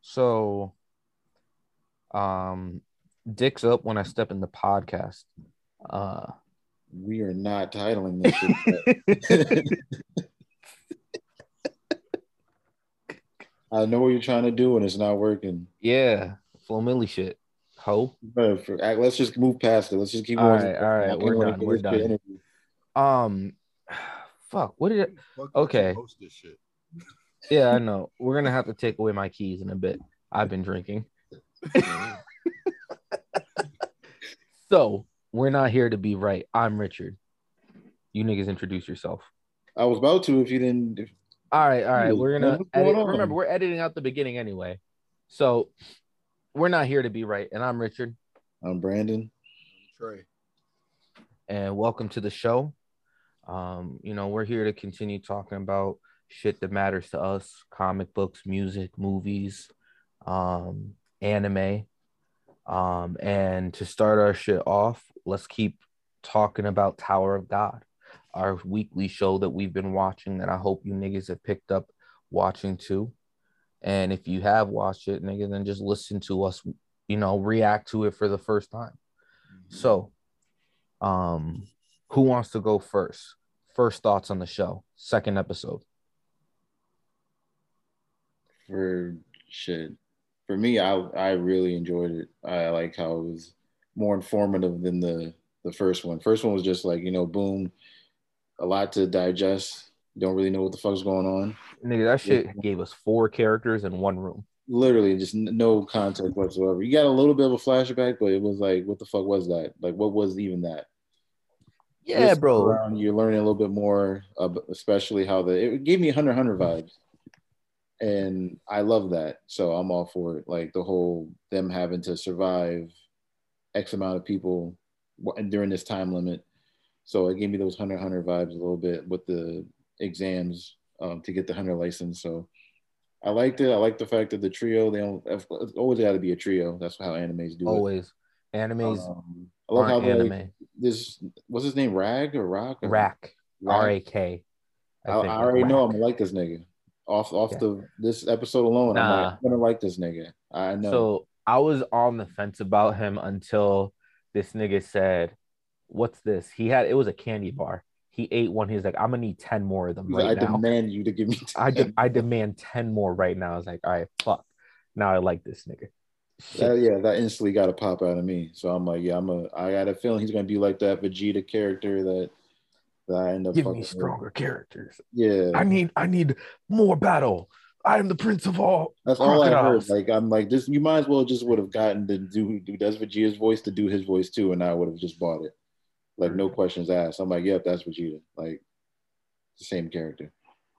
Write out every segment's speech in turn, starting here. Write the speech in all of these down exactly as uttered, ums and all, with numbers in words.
So, um, dicks up when I step in the podcast. Uh, We are not titling this shit. I know what you're trying to do, and it's not working. yeah, Flo Milli shit. Ho. But for, let's just move past it. Let's just keep All going. right, all right, we're done. We're done. Um, fuck. What did it? Fuck Okay. Host this shit. Yeah, I know. We're gonna have to take away my keys in a bit. I've been drinking. So we're not here to be right. I'm Richard. You niggas introduce yourself. I was about to if you didn't. If... All right, all right. We're gonna What's edit. going on? Remember, we're editing out the beginning anyway. So we're not here to be right. And I'm Richard. I'm Brandon. Trey. And welcome to the show. Um, you know, we're here to continue talking about shit that matters to us: comic books, music, movies, um, anime. Um, and to start our shit off, let's keep talking about Tower of God, our weekly show that we've been watching that I hope you niggas have picked up watching too. And if you have watched it, nigga, then just listen to us, you know, react to it for the first time. Mm-hmm. So, um, who wants to go first? First thoughts on the show, second episode. For shit. For me, I I really enjoyed it. I like how it was more informative than the the first one. First one was just like, you know, boom, a lot to digest. Don't really know what the fuck's going on. Nigga, that shit yeah. gave us four characters in one room. Literally, just no context whatsoever. You got a little bit of a flashback, but it was like, what the fuck was that? Like, what was even that? Yeah, this bro. Around, you're learning a little bit more, uh, especially how the it gave me Hunter x Hunter vibes. And I love that. So I'm all for it. Like the whole them having to survive X amount of people during this time limit. So it gave me those Hunter x Hunter vibes a little bit with the exams um, to get the Hunter license. So I liked it. I like the fact that the trio, they don't, it's always got to be a trio. That's how animes do always. it. Always. Animes. Um, I love how anime. like, this, what's his name? Rag or Rock? Or Rack. R A K. I, I, I already Rack. know I'm going to like this nigga. Off off yeah. the this episode alone, nah. I'm like, I'm gonna like this nigga. I know. So I was on the fence about him until this nigga said, "What's this?" He had it was a candy bar. He ate one. He's like, "I'm gonna need ten more of them right I now." I demand you to give me. ten. I de- I demand ten more right now. I was like, "All right, fuck." Now I like this nigga. That, yeah, that instantly got a pop out of me. So I'm like, yeah, I'm a. I got a feeling he's gonna be like that Vegeta character that. that I end up give me stronger with. characters. Yeah, I need I need more battle. I am the prince of all. That's all I heard. Like I'm like this. You might as well just would have gotten to do do does Vegeta's voice to do his voice too, and I would have just bought it. Like no questions asked. I'm like, yep, that's Vegeta. Like the same character.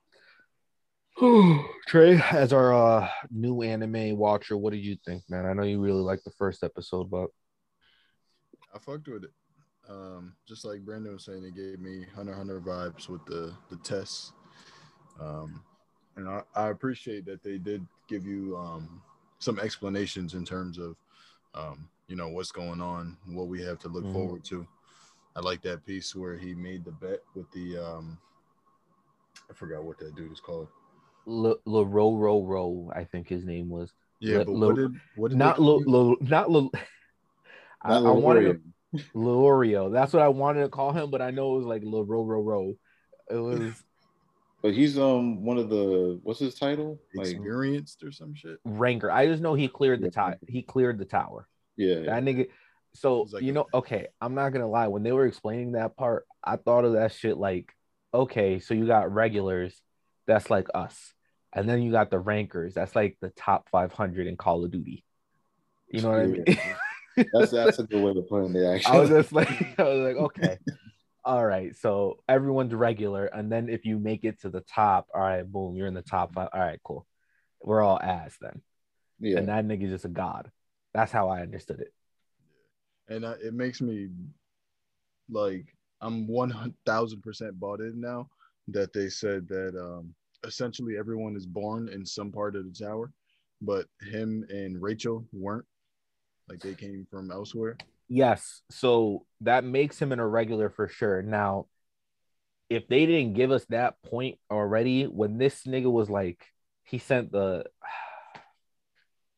Trey, as our uh, new anime watcher, what did you think, man? I know you really liked the first episode, but I fucked with it. Um, just like Brandon was saying, it gave me Hunter x Hunter vibes with the the tests. Um, and I, I appreciate that they did give you um, some explanations in terms of, um, you know, what's going on, what we have to look mm-hmm. forward to. I like that piece where he made the bet with the, um, I forgot what that dude is called. La Ro Ro Ro, I think his name was. Yeah, La, but La, what did what did not Lo, Lo, not Lo, I, I wanted to, Lorio. That's what I wanted to call him, but I know it was like La Ro Ro Ro. It was. But he's um one of the what's his title? Experienced like, or some shit. Ranker. I just know he cleared the tower. He cleared the tower. Yeah. That nigga. So like you know, okay, I'm not gonna lie. When they were explaining that part, I thought of that shit like, okay, so you got regulars, that's like us, and then you got the rankers, that's like the top five hundred in Call of Duty. You know what yeah. I mean? that's that's a good way to put it. Actually, I was just like, I was like, okay. All right, so everyone's regular, and then if you make it to the top, all right, boom, you're in the top five. All right, cool. We're all ass then. Yeah. And that nigga's just a god. That's how I understood it. And uh, it makes me like I'm one thousand percent bought in now that they said that um, essentially everyone is born in some part of the tower, but him and Rachel weren't. Like they came from elsewhere. Yes, so that makes him an irregular for sure. Now, if they didn't give us that point already, when this nigga was like, he sent the,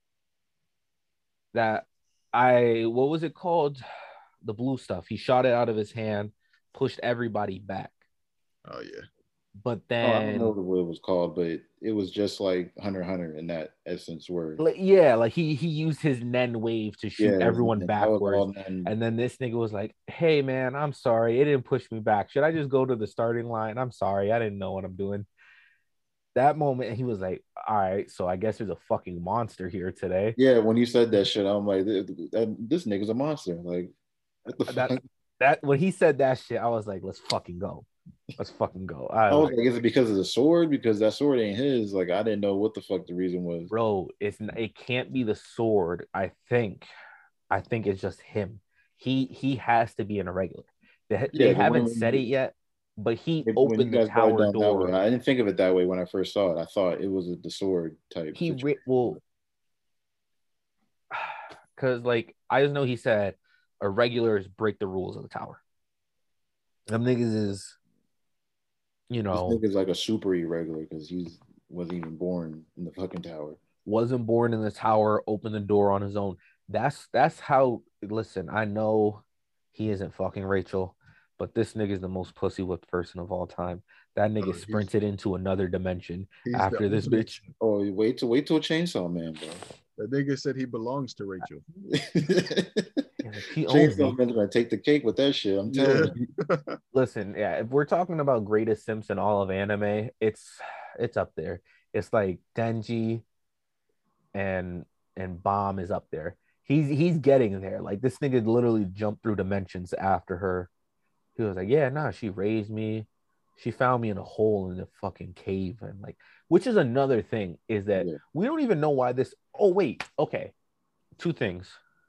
that I what was it called? The blue stuff. He shot it out of his hand, pushed everybody back. Oh yeah. But Oh, I don't know then what it was called, but it was just like Hunter x Hunter in that essence where like, yeah, like he he used his Nen wave to shoot yeah, everyone that was backwards. all then. And then this nigga was like, "Hey man, I'm sorry. It didn't push me back. Should I just go to the starting line? I'm sorry. I didn't know what I'm doing." That moment, he was like, "All right, so I guess there's a fucking monster here today." Yeah, when you said that shit, I'm like, this nigga's a monster. Like, what the That fuck? that when he said that shit, I was like, "Let's fucking go. Let's fucking go." I I was like, like, is it because of the sword? Because that sword ain't his. Like, I didn't know what the fuck the reason was. bro, it's it can't be the sword. I think, I think it's just him. He he has to be an irregular. They, they Yeah, but haven't when, said it yet, but he when you opened the guys brought it tower down that way, door. I didn't think of it that way when I first saw it. I thought it was a, the sword type He situation. well, because like I just know he said irregulars break the rules of the tower. Them niggas is, you This know, nigga's like a super irregular because he's wasn't even born in the fucking tower. wasn't born in the tower, opened the door on his own. That's that's how. Listen, I know he isn't fucking Rachel, but this nigga is the most pussy whipped person of all time. That nigga Oh, he's sprinted into another dimension he's the after this ultimate. bitch. Oh, wait till wait till Chainsaw Man, bro. The nigga said he belongs to Rachel. He owns me. Chainsaw Man's gonna take the cake with that shit. I'm telling Yeah. you. Listen, yeah, if we're talking about greatest Simps in all of anime, it's it's up there. It's like Denji and and Bomb is up there. He's he's getting there. Like this nigga literally jumped through dimensions after her. He was like, yeah, nah, she raised me. She found me in a hole in the fucking cave. And like, which is another thing, is that Yeah. we don't even know why this. Oh, wait, okay. Two things.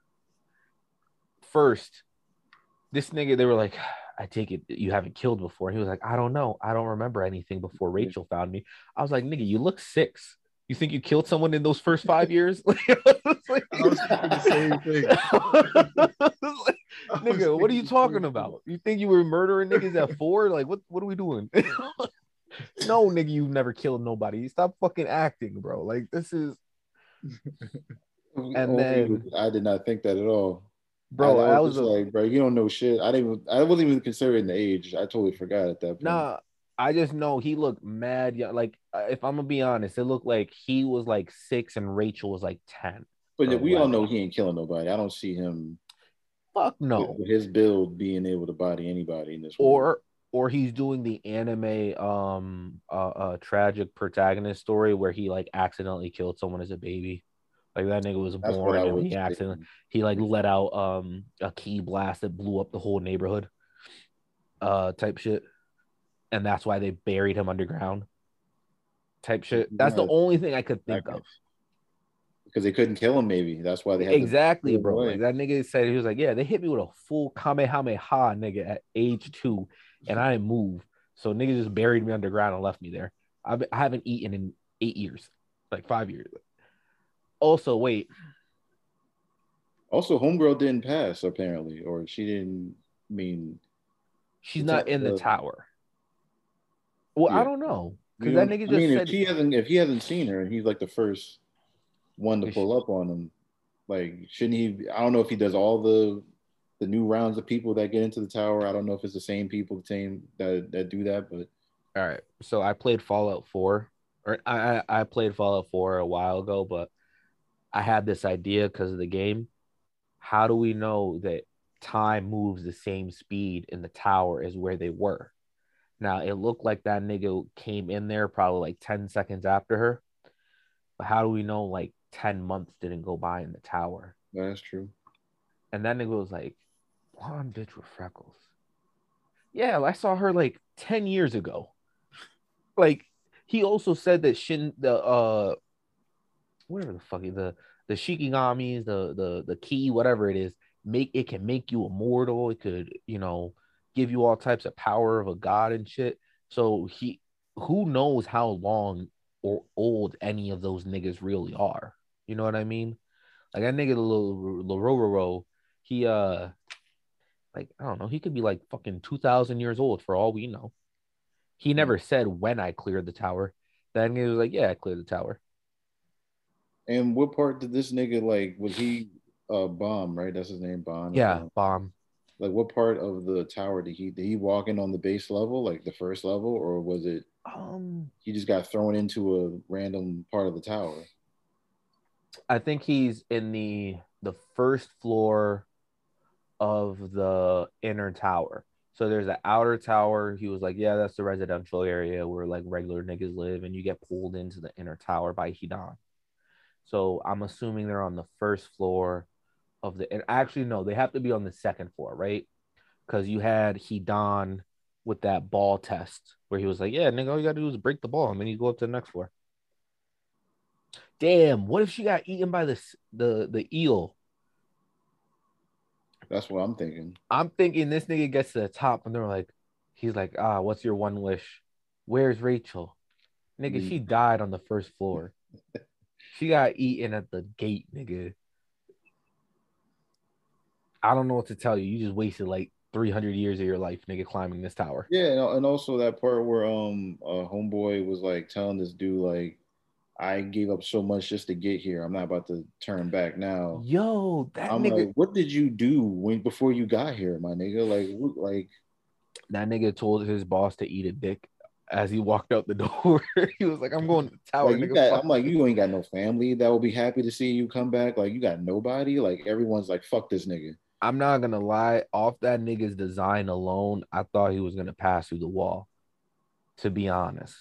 First, this nigga, they were like, I take it you haven't killed before. He was like, I don't know. I don't remember anything before Rachel found me. I was like, nigga, you look six. You think you killed someone in those first five years? like, I was thinking the same thing. like, nigga, what are you talking about? You think you were murdering niggas at four? Like, what, what are we doing? No, nigga, you've never killed nobody. Stop fucking acting, bro. Like, this is. And then, I did not think that at all. bro, I, I I was was just a, like, bro, you don't know shit. I didn't. Even, I wasn't even considering the age. I totally forgot at that point. nah. I just know he looked mad young. Like, uh, if I'm gonna be honest, it looked like he was like six and Rachel was like ten. But Or we all eleven. know he ain't killing nobody. I don't see him. Fuck no. With his build being able to body anybody in this Or world. or he's doing the anime um uh, uh tragic protagonist story where he like accidentally killed someone as a baby. Like that nigga was That's what I born and was he accidentally thinking. he like let out um a key blast that blew up the whole neighborhood. Uh type shit. And that's why they buried him underground. Type shit. That's the only thing I could think of. Because they couldn't kill him, maybe. That's why they had Exactly, to bro. Like that nigga said, he was like, yeah, they hit me with a full Kamehameha nigga at age two, and I didn't move. So niggas just buried me underground and left me there. I've, I haven't eaten in eight years, like five years. Also, wait. Also, homegirl didn't pass apparently, or she didn't mean. She's not in the uh, tower. Well, yeah. I don't know because You that know, nigga I just mean, said if he hasn't, if he hasn't seen her, and he's like the first one to pull up on him, like shouldn't he? I don't know if he does all the the new rounds of people that get into the tower. I don't know if it's the same people, the same that that do that, but all right. So I played Fallout four, or I I played Fallout four a while ago, but I had this idea because of the game. How do we know that time moves the same speed in the tower as where they were? Now it looked like that nigga came in there probably like ten seconds after her. But how do we know like ten months didn't go by in the tower? that's true. And that nigga was like, blonde bitch with freckles. Yeah, I saw her like ten years ago. Like he also said that Shin the uh whatever the fuck the the Shikigamis, the the the key, whatever it is, make it can make you immortal. It could, you know, give you all types of power of a god and shit. So he who knows how long or old any of those niggas really are. You know what I mean? Like that nigga Lororo, he uh like I don't know, he could be like fucking two thousand years old for all we know. He never said when I cleared the tower. Then he was like, yeah, I cleared the tower. And what part did this nigga like? Was he uh Bomb, right? That's his name, Bond. Yeah, Um, bomb. like what part of the tower did he did he walk in on the base level, like the first level, or was it Um, he just got thrown into a random part of the tower? I think he's in the the first floor of the inner tower. So there's an outer tower. He was like, yeah, that's the residential area where like regular niggas live, and you get pulled into the inner tower by Hidan. So I'm assuming they're on the first floor of the. And actually, no, they have to be on the second floor, right? Because you had Hidan with that ball test where he was like, yeah, nigga, all you gotta do is break the ball, and then you go up to the next floor. Damn, what if she got eaten by the the the eel? That's what I'm thinking. I'm thinking this nigga gets to the top and they're like, he's like, ah, what's your one wish? Where's Rachel? Nigga, The- she died on the first floor. She got eaten at the gate, nigga. I don't know what to tell you. You just wasted like three hundred years of your life, nigga, climbing this tower. Yeah, and and also that part where um uh homeboy was like telling this dude like I gave up so much just to get here. I'm not about to turn back now. Yo, that I'm nigga, like, what did you do when before you got here, my nigga? Like, what- like that nigga told his boss to eat a dick as he walked out the door. He was like, I'm going to the tower, Like you nigga. got, Fuck I'm like, you. you ain't got no family that will be happy to see you come back. Like you got nobody. Like everyone's like, fuck this nigga. I'm not gonna lie, off that nigga's design alone, I thought he was gonna pass through the wall, to be honest.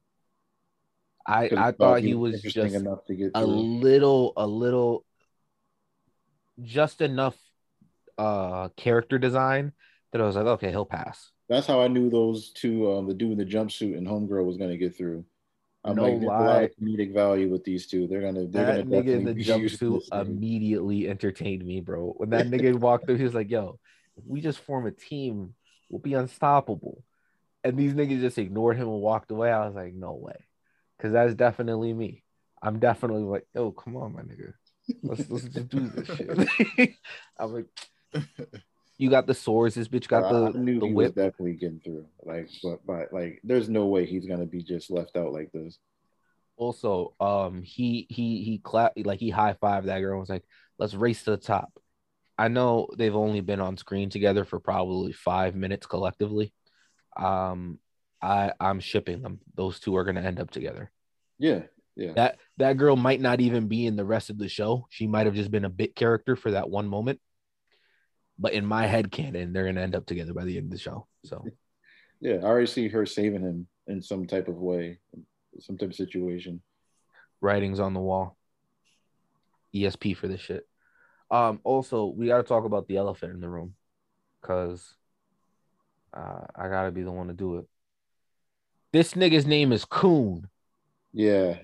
I Because I he thought thought he he was was interesting just enough to get a through. little, a little, just enough uh character design that I was like, okay, he'll pass. That's how I knew those two, um, the dude in the jumpsuit and homegirl was gonna get through. I'm No like, there's a lot of lie, comedic value with these two. They're gonna, they're that gonna nigga in definitely the be used in jumpsuit this thing. immediately entertained me, bro. When that nigga walked through, he was like, yo, if we just form a team, we'll be unstoppable. And these niggas just ignored him and walked away. I was like, no way. Because that's definitely me. I'm definitely like, yo, come on, my nigga. Let's let's just do this shit. I'm like, you got the swords. This bitch got I, the I knew the he was whip. definitely getting through. Like, but, but like, there's no way he's gonna be just left out like this. Also, um, he he he clapped like he high fived that girl and was like, let's race to the top. I know they've only been on screen together for probably five minutes collectively. Um, I I'm shipping them. Those two are gonna end up together. Yeah, yeah, That that girl might not even be in the rest of the show. She might have just been a bit character for that one moment. But in my head canon, they're gonna end up together by the end of the show. So yeah. I already see her saving him in some type of way, some type of situation. writings on the wall. E S P for this shit. Um, also, we gotta talk about the elephant in the room because uh, I gotta be the one to do it. This nigga's name is Coon. Yeah.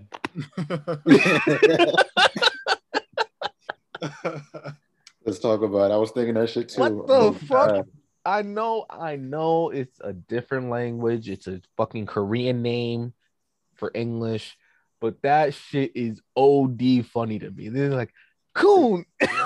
Let's talk about it. I was thinking that shit too. What the Oh, fuck? God. I know, I know it's a different language. It's a fucking Korean name for English, but that shit is O D funny to me. They're like, Coon.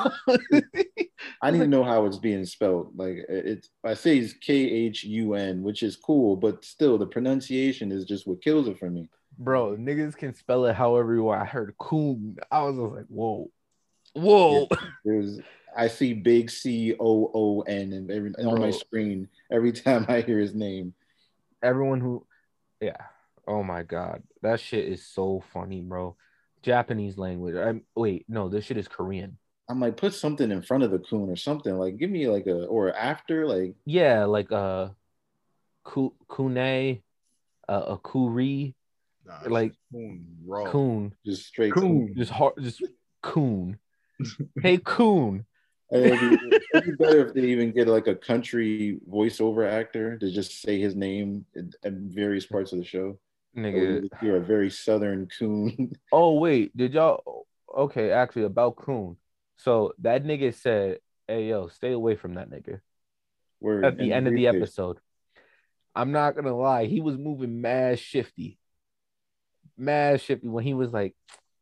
I need to know how it's being spelled. Like it's, I say it's K H U N, which is cool, but still the pronunciation is just what kills it for me. Bro, niggas can spell it however you want. I heard Coon. I was just like, whoa, Yeah, whoa, there's I see big C O O N and every on my bro. screen every time I hear his name. Everyone who, yeah. Oh my god, that shit is so funny, bro. Japanese language. I'm wait, no, this shit is Korean. I'm like, put something in front of the coon or something. Like, give me like a or after. Like, Yeah, like uh, ku, kune, uh, a kuri, Nah, it's like just coon raw. coon, just straight Coon. just hard, just coon. Hey, coon. And it'd be, it'd be better if they even get like a country voiceover actor to just say his name in, in various parts of the show. So Nigga. you hear a very southern coon. Oh wait, did y'all? Okay, actually about coon. So that nigga said, "Hey yo, stay away from that nigga." At Word the and the end of the briefcase. episode, I'm not gonna lie, he was moving mad shifty, mad shifty when he was like,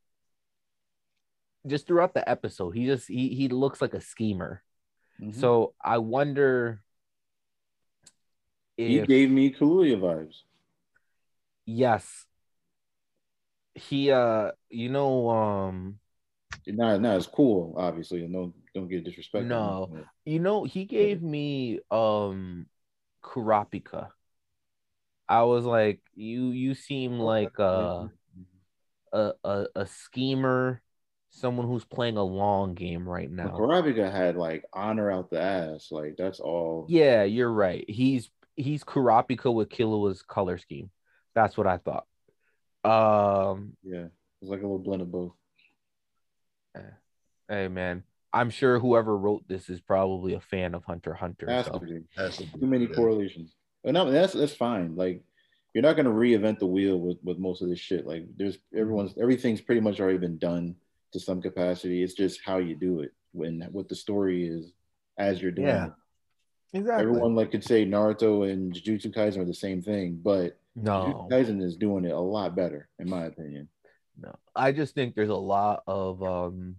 just throughout the episode, he just he he looks like a schemer. Mhm. So I wonder He if gave me Kaluuya vibes. yes, he uh, you know um, not not as cool, obviously, and don't don't get disrespectful. No, you know, he But, gave me um Kurapika. I was like, you you seem like a a a, a schemer, someone who's playing a long game right but now. Kurapika had like honor out the ass. Like that's all. Yeah, you're right. He's he's Kurapika with Killua's color scheme. That's what I thought. Um, Yeah, it's like a little blend of both. eh, hey man, I'm sure whoever wrote this is probably a fan of Hunter x Hunter. Has to So be. Has to be. Too many Yeah. correlations. But no, that's that's fine. Like you're not gonna reinvent the wheel with with most of this shit. Like there's everyone's everything's pretty much already been done to some capacity. It's just how you do it when what the story is as you're doing yeah, it. exactly. Everyone like could say Naruto and Jujutsu Kaisen are the same thing, but Jujutsu No, Kaisen is doing it a lot better, in my opinion. no. I just think there's a lot of um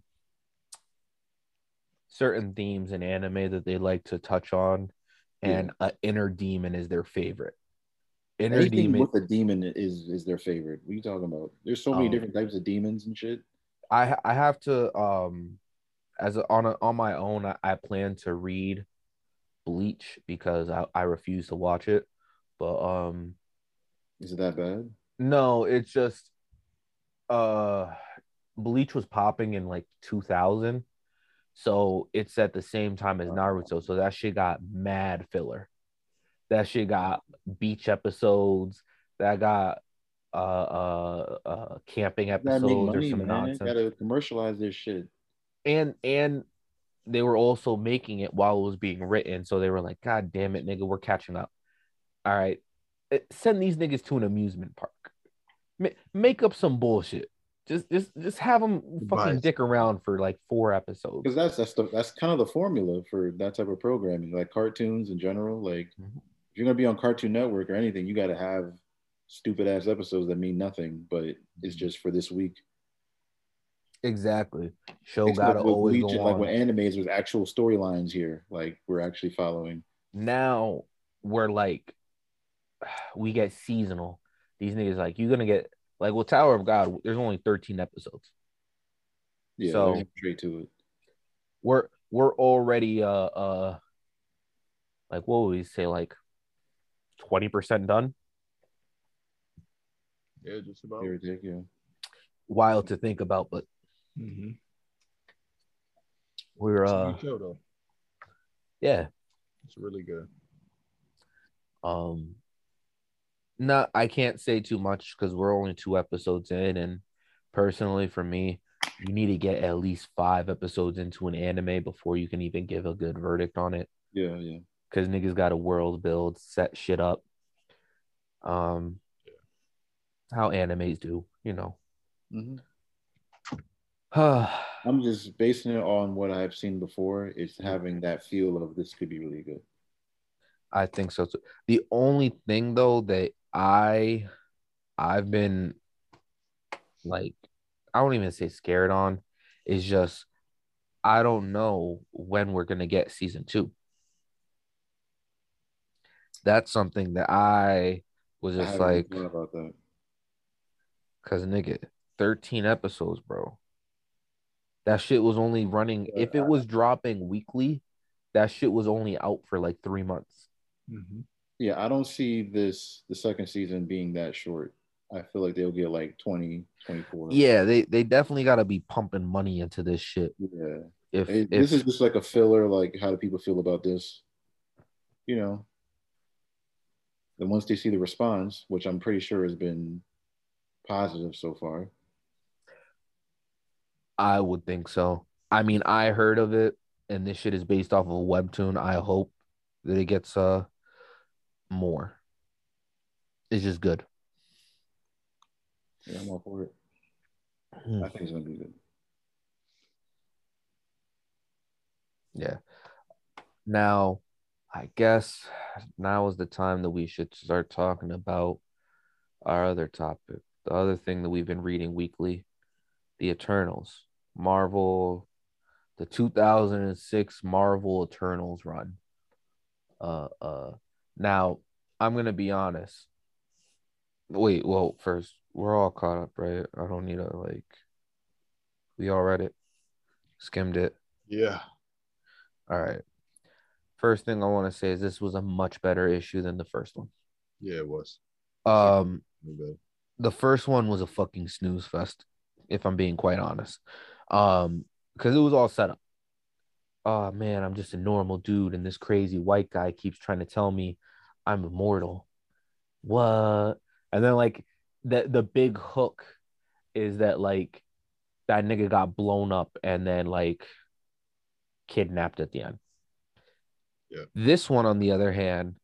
certain themes in anime that they like to touch on, and Yeah. an inner demon is their favorite. Inner Anything demon. with a demon is is their favorite. What are you talking about? There's so many Um, different types of demons and shit. I I have to um as a, on a, on my own. I, I plan to read Bleach because I, I refuse to watch it. But um Is it that bad? no, it's just uh Bleach was popping in like two thousand. So it's at the same time as Naruto. So that shit got mad filler. That shit got beach episodes. That got uh uh, uh camping You gotta make episodes or money, some man. nonsense. Gotta commercialize this shit. And and they were also making it while it was being written. So they were like, God damn it, nigga, we're catching up. All right. Eh, Send these niggas to an amusement park. Ma- Make up some bullshit. Just just just have them fucking Bias. dick around for like four episodes. Because that's that's the that's kind of the formula for that type of programming, like cartoons in general. Like Mhm. if you're gonna be on Cartoon Network or anything, you gotta have stupid ass episodes that mean nothing, but it's just for this week. Exactly. Show Except gotta with always Bleach, go like with on. animes, there's actual storylines here. Like we're actually following. Now we're like we get seasonal. These niggas like you gonna get like with Tower of God. There's only thirteen episodes, Yeah, they're so straight to it. we're we're already uh uh like what would we say like twenty percent done. Yeah, just about. Here it is, yeah. Wild to think about, but Mm-hmm. we're It's a uh good show though. yeah It's really good. um not I can't say too much because we're only two episodes in, and personally for me, you need to get at least five episodes into an anime before you can even give a good verdict on it. Yeah, yeah. Because niggas got a world build, set shit up. Um, how animes do, you know. hmm I I'm just basing it on what I've seen before. It's having that feel of this could be really good. think so too. The only thing though that I I've been like I don't even say scared on is just I don't know when we're gonna get season two. That's something that I was I just haven't even like, thought about that. cause nigga, thirteen episodes, bro. That shit was only running. But If it was dropping weekly, that shit was only out for like three months. Mm-hmm. yeah, I don't see this the second season being that short. I feel like they'll get like twenty, twenty-four. Yeah, they they definitely got to be pumping money into this shit. Yeah. If It- this is if just like a filler. Like, how do people feel about this? You know, then once they see the response, which I'm pretty sure has been positive so far. I would think so. I mean, I heard of it, and this shit is based off of a webtoon. I hope that it gets uh more. It's just good. Yeah, I'm all for it. Hmm. I think it's gonna be good. Yeah. Now, I guess now is the time that we should start talking about our other topic. The other thing that we've been reading weekly, the Eternals, Marvel, the two thousand six Marvel Eternals run. Uh, uh. Now, I'm gonna be honest. Wait, well, first, we're all caught up, right? I don't need to like. We all read it. Skimmed it. Yeah. All right. First thing I want to say is this was a much better issue than the first one. Yeah, it was. Um, the first one was a fucking snooze fest, if I'm being quite honest. Um, because it was all set up. Oh man, I'm just a normal dude, and this crazy white guy keeps trying to tell me I'm immortal. What? And then like the the big hook is that like that nigga got blown up and then like kidnapped at the end. Yeah. This one, on the other hand,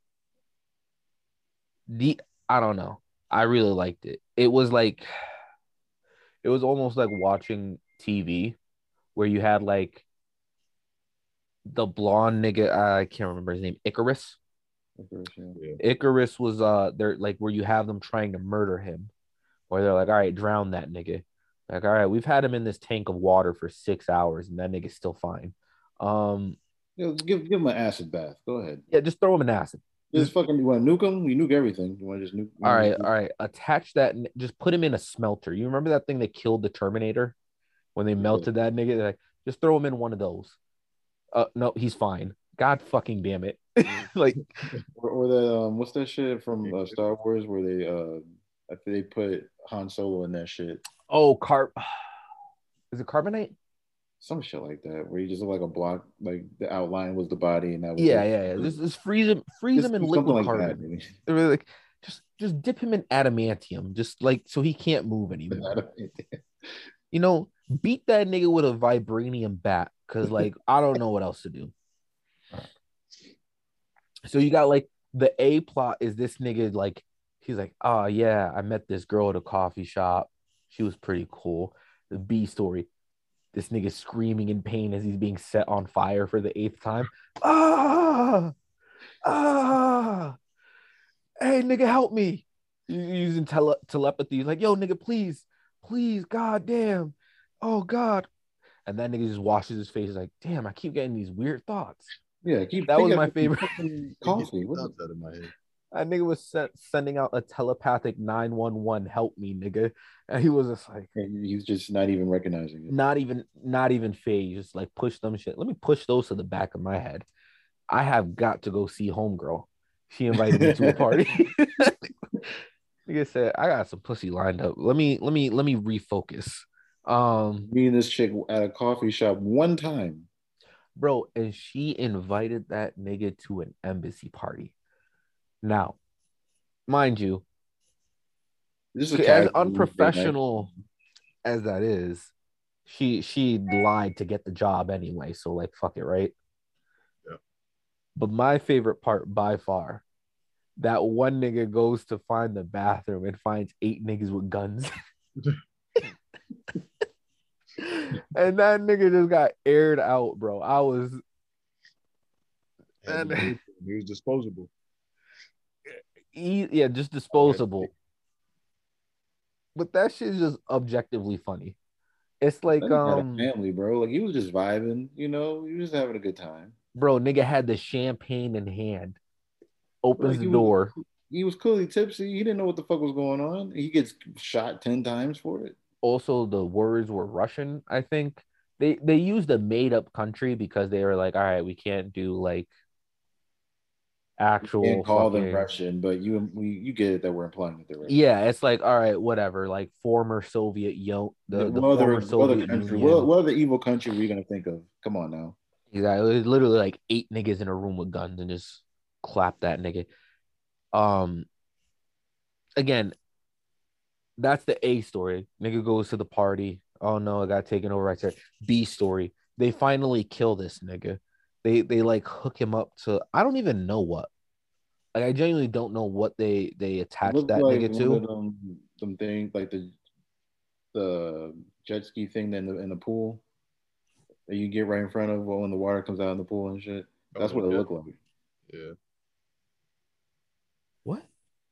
the I don't know. I really liked it. It was like it was almost like watching T V where you had like the blonde nigga, I can't remember his name, Icarus. Icarus, yeah. Icarus was uh they're like where you have them trying to murder him, where they're like, all right, drown that nigga. Like, all right, we've had him in this tank of water for six hours and that nigga's still fine. Um Yo, give give him an acid bath. Go ahead. yeah, just throw him in acid. Just fucking, you want to nuke him? You nuke everything. You want to just nuke? All right, all right. Attach that. Just put him in a smelter. You remember that thing that killed the Terminator when they melted that nigga? They're like, just throw him in one of those. Uh, no, he's fine. God fucking damn it! Like, or, or the um, what's that shit from uh, Star Wars where they uh, I think they put Han Solo in that shit. Oh, carb. Is it carbonate? Some shit like that, where you just look like a block, like the outline was the body, and that was yeah, like, yeah, yeah. Just, just freeze him, freeze just him in something liquid like carbon. that, Like, just, just dip him in adamantium, just like so he can't move anymore. You know, beat that nigga with a vibranium bat, cause like I don't know what else to do. So you got like the A plot is this nigga like he's like, oh yeah, I met this girl at a coffee shop. She was pretty cool. The B story. This nigga screaming in pain as he's being set on fire for the eighth time. Ah, ah, hey nigga, help me. Using tele- telepathy, like, yo, nigga, please, please, god damn, oh god. And that nigga just washes his face, like, damn, I keep getting these weird thoughts. Yeah, keep that was my favorite. Coffee. What out of my head. That nigga was sent, sending out a telepathic nine one one help me nigga, and he was just like, he's just not even recognizing it. Not even, not even phase. Just like push them shit. Let me push those to the back of my head. I have got to go see Homegirl. She invited me to a party. Nigga said, I got some pussy lined up. Let me, let me, let me refocus. Um, me and this chick at a coffee shop one time, bro, and she invited that nigga to an embassy party. Now, mind you, this is as unprofessional as that is, she she lied to get the job anyway. So like, fuck it, right? Yeah. But my favorite part by far, that one nigga goes to find the bathroom and finds eight niggas with guns. And that nigga just got aired out, bro. I was. And he was disposable. He, yeah, just disposable. But that shit is just objectively funny. It's like um family, bro. Like he was just vibing, you know, he was having a good time. Bro, nigga had the champagne in hand. Opens like the door. Was, he was clearly tipsy. He didn't know what the fuck was going on. He gets shot ten times for it. Also, the words were Russian, I think. They they used a made-up country because they were like, all right, we can't do like actual you can't call fucking... them Russian, but you we you get it that we're implying that they're Russian. Yeah, it's like, all right, whatever, like former Soviet yo the, the what former other, Soviet what country, Union. what, what other evil country were you gonna think of? Come on now. Yeah, it was literally like eight niggas in a room with guns and just clap that nigga. Um, again, that's the A story. Nigga goes to the party. Oh no, I got taken over right there. B story. They finally kill this nigga. They they like hook him up to I don't even know what. Like I genuinely don't know what they they attached that like nigga to. Them, them things like the the jet ski thing in the in the pool that you get right in front of when the water comes out in the pool and shit. That's oh, what it looked like. Yeah. What?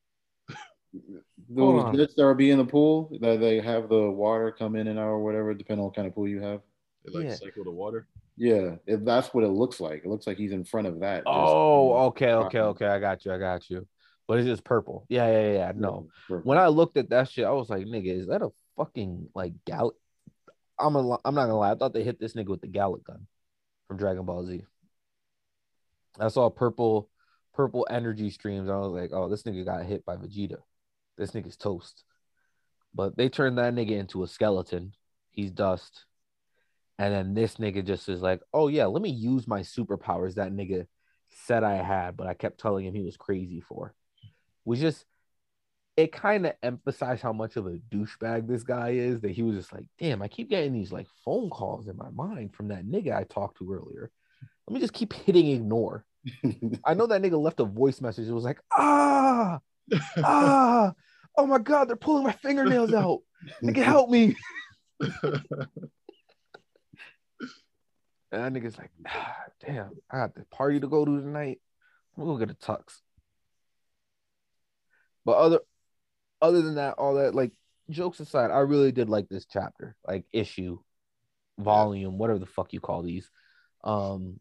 Those jets that are be in the pool that they have the water come in and out or whatever, depending on what kind of pool you have. They like yeah. cycle the water. Yeah, if that's what it looks like. It looks like he's in front of that. Oh, okay, okay, okay. I got you. I got you. But it's just purple. Yeah, yeah, yeah. No. Yeah, when I looked at that shit, I was like, nigga, is that a fucking like gal? I'm a, I'm not gonna lie. I thought they hit this nigga with the Gallic gun from Dragon Ball Z. I saw purple, purple energy streams. I was like, oh, this nigga got hit by Vegeta. This nigga's toast. But they turned that nigga into a skeleton. He's dust. And then this nigga just is like, oh yeah, let me use my superpowers that nigga said I had, but I kept telling him he was crazy for. Was just it kind of emphasized how much of a douchebag this guy is, that he was just like, damn, I keep getting these like phone calls in my mind from that nigga I talked to earlier. Let me just keep hitting ignore. I know that nigga left a voice message. It was like, ah, ah, oh my God, they're pulling my fingernails out. Nigga, help me. And that nigga's like, ah, damn, I got the party to go to tonight. We'll get a tux. But other other than that, all that, like, jokes aside, I really did like this chapter, like issue, volume, yeah. whatever the fuck you call these. Um,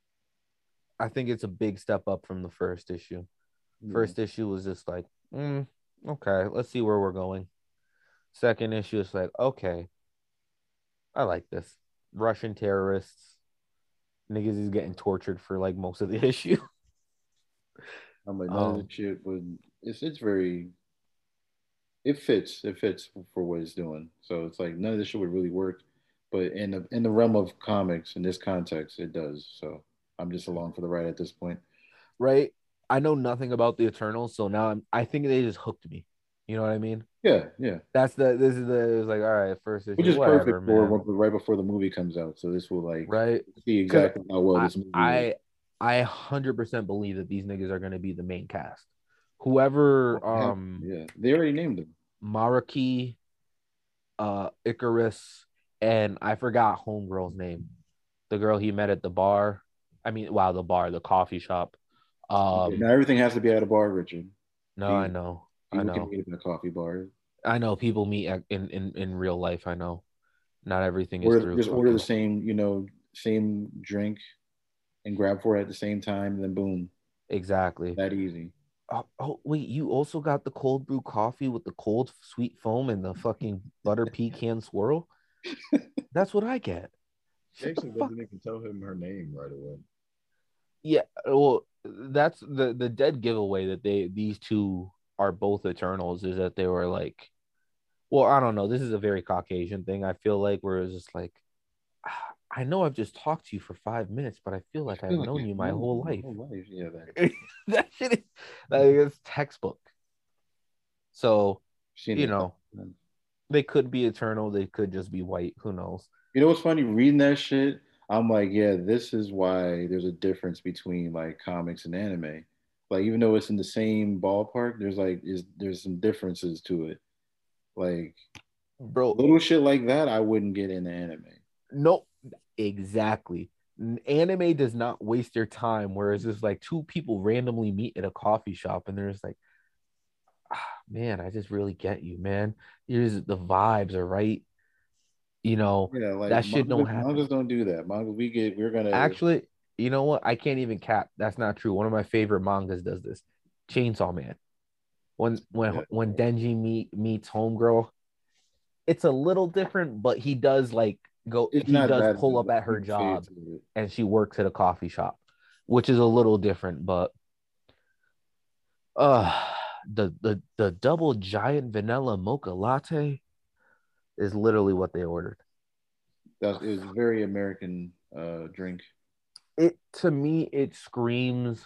I think it's a big step up from the first issue. Yeah. First issue was just like, mm, okay, let's see where we're going. Second issue is like, okay, I like this. Russian terrorists, niggas is getting tortured for like most of the issue. I'm like, none um, of the shit would. It's it's very. It fits. It fits for what it's doing. So it's like none of this shit would really work, but in the in the realm of comics in this context, it does. So I'm just along for the ride at this point. Right. I know nothing about the Eternals, so now I'm. I think they just hooked me. You know what I mean? Yeah, yeah. That's the. This is the. It was like, all right, first issue, which is whatever, perfect man. for right before the movie comes out. So this will like right see exactly how well this movie. I is. I one hundred percent believe that these niggas are going to be the main cast. Whoever, um, yeah, they already named them. Maraki, uh, Icarus, and I forgot homegirl's name. The girl he met at the bar. I mean, wow, the bar, the coffee shop. Um, now everything has to be at a bar, Richard. No, he, I know. I know. Can meet in a coffee bar. I know people meet in, in, in real life. I know. Not everything or is through. Just order the same, you know, same drink and grab four at the same time, and then boom. Exactly. That easy. Oh, oh, wait, you also got the cold brew coffee with the cold sweet foam and the fucking butter pecan swirl? That's what I get. She actually doesn't even tell him her name right away. Yeah, well, that's the the dead giveaway that they these two are both Eternals, is that they were like, well, I don't know. This is a very Caucasian thing, I feel like, where it's just like, I know I've just talked to you for five minutes, but I feel like I feel I've like known you my whole life. Whole life. Yeah, that, that shit is, that is textbook. So, you know, they could be eternal. They could just be white. Who knows? You know what's funny? Reading that shit, I'm like, yeah, this is why there's a difference between like comics and anime. Like, even though it's in the same ballpark, there's like, is there's some differences to it. Like, bro, little shit like that, I wouldn't get into anime. No, exactly. Anime does not waste your time, whereas it's like two people randomly meet at a coffee shop and they're just like, ah, man, I just really get you, man. Here's the vibes are right. You know, yeah, like that shit don't happen. Mangas don't do that. Manga, we get, we're gonna actually, you know what? I can't even cap. That's not true. One of my favorite mangas does this. Chainsaw Man. When when yeah. when Denji meet meets Homegirl, it's a little different, but he does like go. It's he does pull up at her job, and she works at a coffee shop, which is a little different. But uh the the the double giant vanilla mocha latte is literally what they ordered. That is a very American uh, drink. It to me, it screams.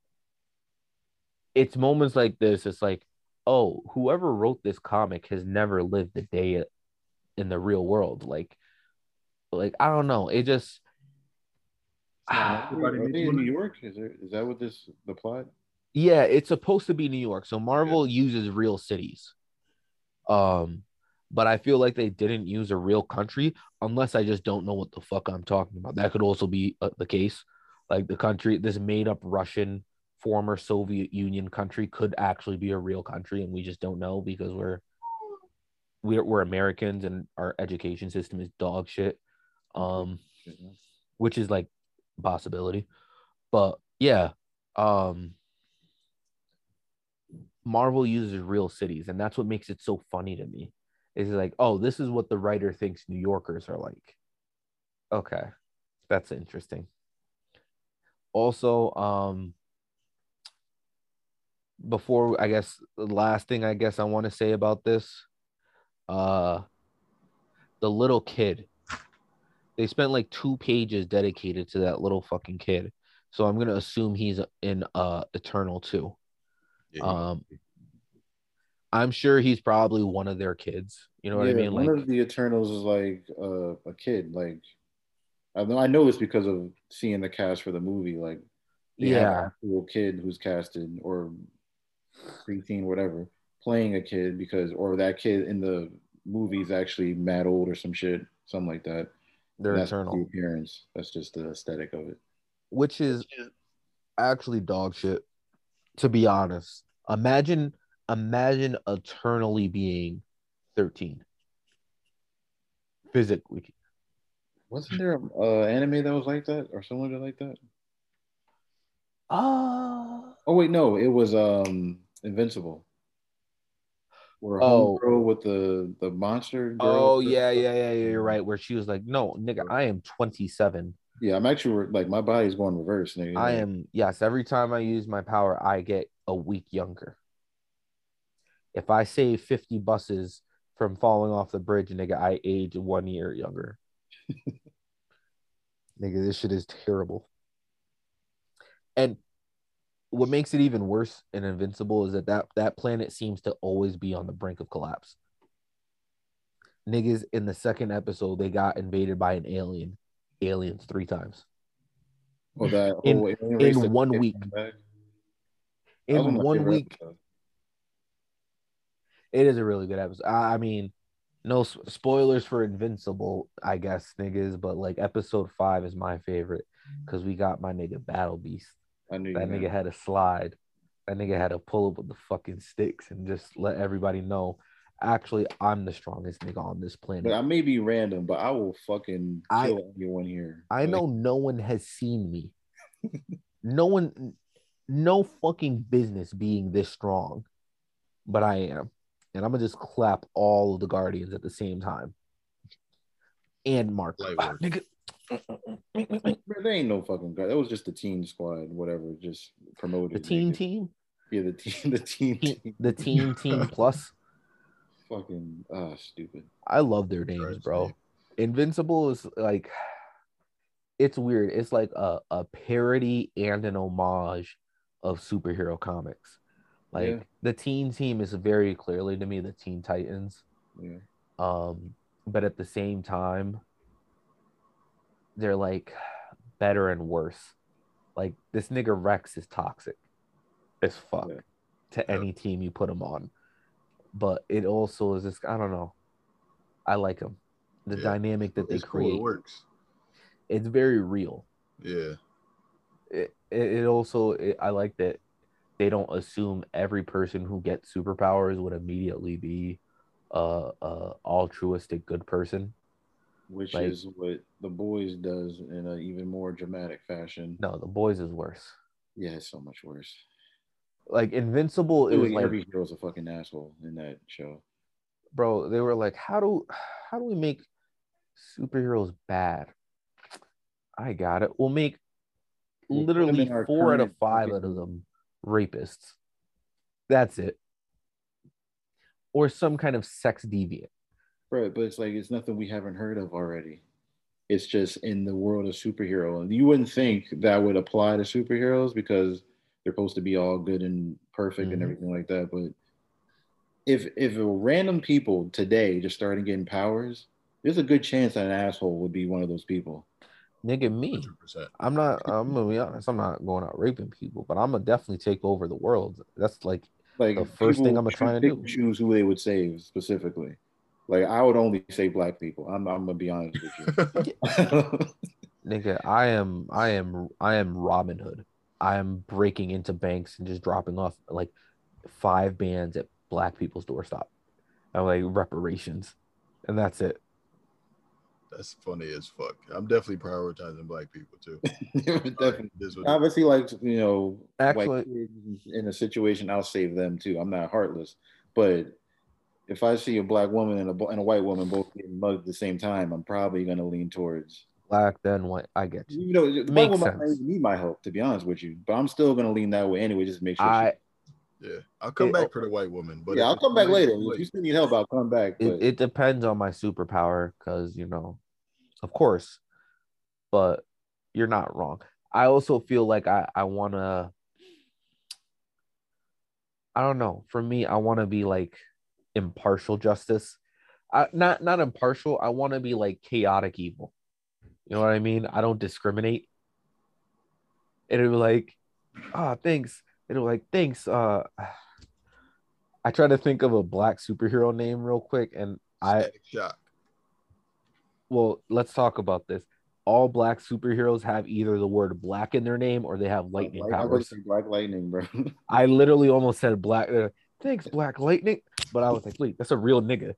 It's moments like this. It's like, oh, whoever wrote this comic has never lived a day in the real world. Like, like I don't know. It just. Are they in New York? Is there? Is that what this the plot? Yeah, it's supposed to be New York. So Marvel yeah. uses real cities. Um. But I feel like they didn't use a real country, unless I just don't know what the fuck I'm talking about. That could also be uh, the case. Like the country, this made up Russian, former Soviet Union country could actually be a real country, and we just don't know because we're we're, we're Americans and our education system is dog shit, um, which is like a possibility. But yeah, um, Marvel uses real cities, and that's what makes it so funny to me. Is like, oh, this is what the writer thinks New Yorkers are like. Okay, that's interesting. Also, um, before I guess the last thing I guess I want to say about this, uh, the little kid. They spent like two pages dedicated to that little fucking kid. So I'm gonna assume he's in uh Eternal too. Yeah, he Um, I'm sure he's probably one of their kids. You know what I Yeah, mean? one Like, of the Eternals is like uh, a kid. Like I know I know this because of seeing the cast for the movie. Like they have an yeah, actual kid who's casted or preteen, whatever, playing a kid because or that kid in the movie is actually mad old or some shit, something like that. they're And that's the Eternal, appearance. That's just the aesthetic of it. which is actually dog shit. To be honest, imagine, imagine eternally being thirteen physically. Wasn't there a uh, anime that was like that or something like that? Ah, Oh wait, no, it was um Invincible. Where oh, homegirl with the the monster girl. oh yeah, yeah, yeah, yeah. You're right. Where she was like, "No, nigga, I am twenty-seven. Yeah, I'm actually like my body's going reverse, nigga. I Like am, yes, every time I use my power, I get a week younger. If I save fifty buses from falling off the bridge, nigga, I age one year younger. Nigga, this shit is terrible. And what makes it even worse in Invincible is that, that that planet seems to always be on the brink of collapse. Niggas in the second episode, they got invaded by an alien. Aliens three times. oh that In whole alien race in that one came week. back. That was one In of my one favorite week. episodes. It is a really good episode. I, I mean, no spoilers for Invincible, I guess, niggas, but like episode five is my favorite because we got my nigga Battle Beast. I knew you That had nigga had a slide. That nigga had to pull up with the fucking sticks and just let everybody know. Actually, I'm the strongest nigga on this but planet. I may be random, but I will fucking I kill anyone here. I Like, know no one has seen me. No one, no fucking business being this strong, but I am. And I'm gonna just clap all of the Guardians at the same time. And Mark. light Ah, work. nigga. bro, there ain't no fucking guy. That was just the team squad, whatever, just promoted. The teen nigga. team, Yeah, the team, the team, teen, team. the teen team plus. Fucking ah, stupid. I love their names, bro. Invincible is like, it's weird. It's like a, a parody and an homage of superhero comics. Like Yeah, the teen team is very clearly to me the Teen Titans. yeah. Um, but at the same time, they're like better and worse. Like this nigga Rex is toxic as fuck Yeah. to Yeah. any team you put him on. But it also is this, I don't know. I like him. The Yeah. dynamic that they It's cool. It create. works. It's very real. Yeah. It, it, it also, it, I like that they don't assume every person who gets superpowers would immediately be a, a altruistic good person. Which Like, is what the boys does in an even more dramatic fashion. no, the boys is worse. Yeah, it's so much worse. Like Invincible, it was Literally like, every hero's a fucking asshole in that show. bro, they were like, how do how do we make superheroes bad? I got it. We'll make We'll put 'em literally in our four out of current five fucking- out of them rapists. That's it. Or some kind of sex deviant. Right, but it's like it's nothing we haven't heard of already. It's just in the world of superhero. And you wouldn't think that would apply to superheroes because they're supposed to be all good and perfect Mhm. and everything like that. But if if random people today just started getting powers, there's a good chance that an asshole would be one of those people. Nigga, me. one hundred percent. I'm not, I'm gonna be honest, I'm not going out raping people, but I'm gonna definitely take over the world. That's like Like the first thing people I'm gonna try to pick do. and choose who they would save specifically. Like I would only save black people. I'm I'm gonna be honest with you. Nigga, I am I am I am Robin Hood. I am breaking into banks and just dropping off like five bands at black people's doorstop. I'm like reparations. And that's it. That's funny as fuck. I'm definitely prioritizing black people too. Definitely. This what it- Obviously, like you know, Actually- like kids in a situation, I'll save them too. I'm not heartless, but if I see a black woman and a, and a white woman both getting mugged at the same time, I'm probably gonna lean towards black then white. I get you. You know, the black Makes woman might not sense. even need my help, to be honest with you. But I'm still gonna lean that way anyway, just to make sure. I she... Yeah, I'll come it, back for the white woman. But yeah, I'll come back late, later. late. If you still need help, I'll come back. it, But it depends on my superpower, because you know, of course, but you're not wrong. I also feel like I I want to. I don't know. For me, I want to be like impartial justice. I, not not impartial. I want to be like chaotic evil. You know what I mean? I don't discriminate. And it'll be like, ah, oh, thanks. It'll be like, thanks. Uh, I try to think of a black superhero name real quick, and I. Static Shock. Well, let's talk about this. All black superheroes have either the word black in their name or they have lightning like, powers. I was say Black Lightning, bro. I literally almost said black. Uh, thanks, Black Lightning. But I was like, wait, that's a real nigga.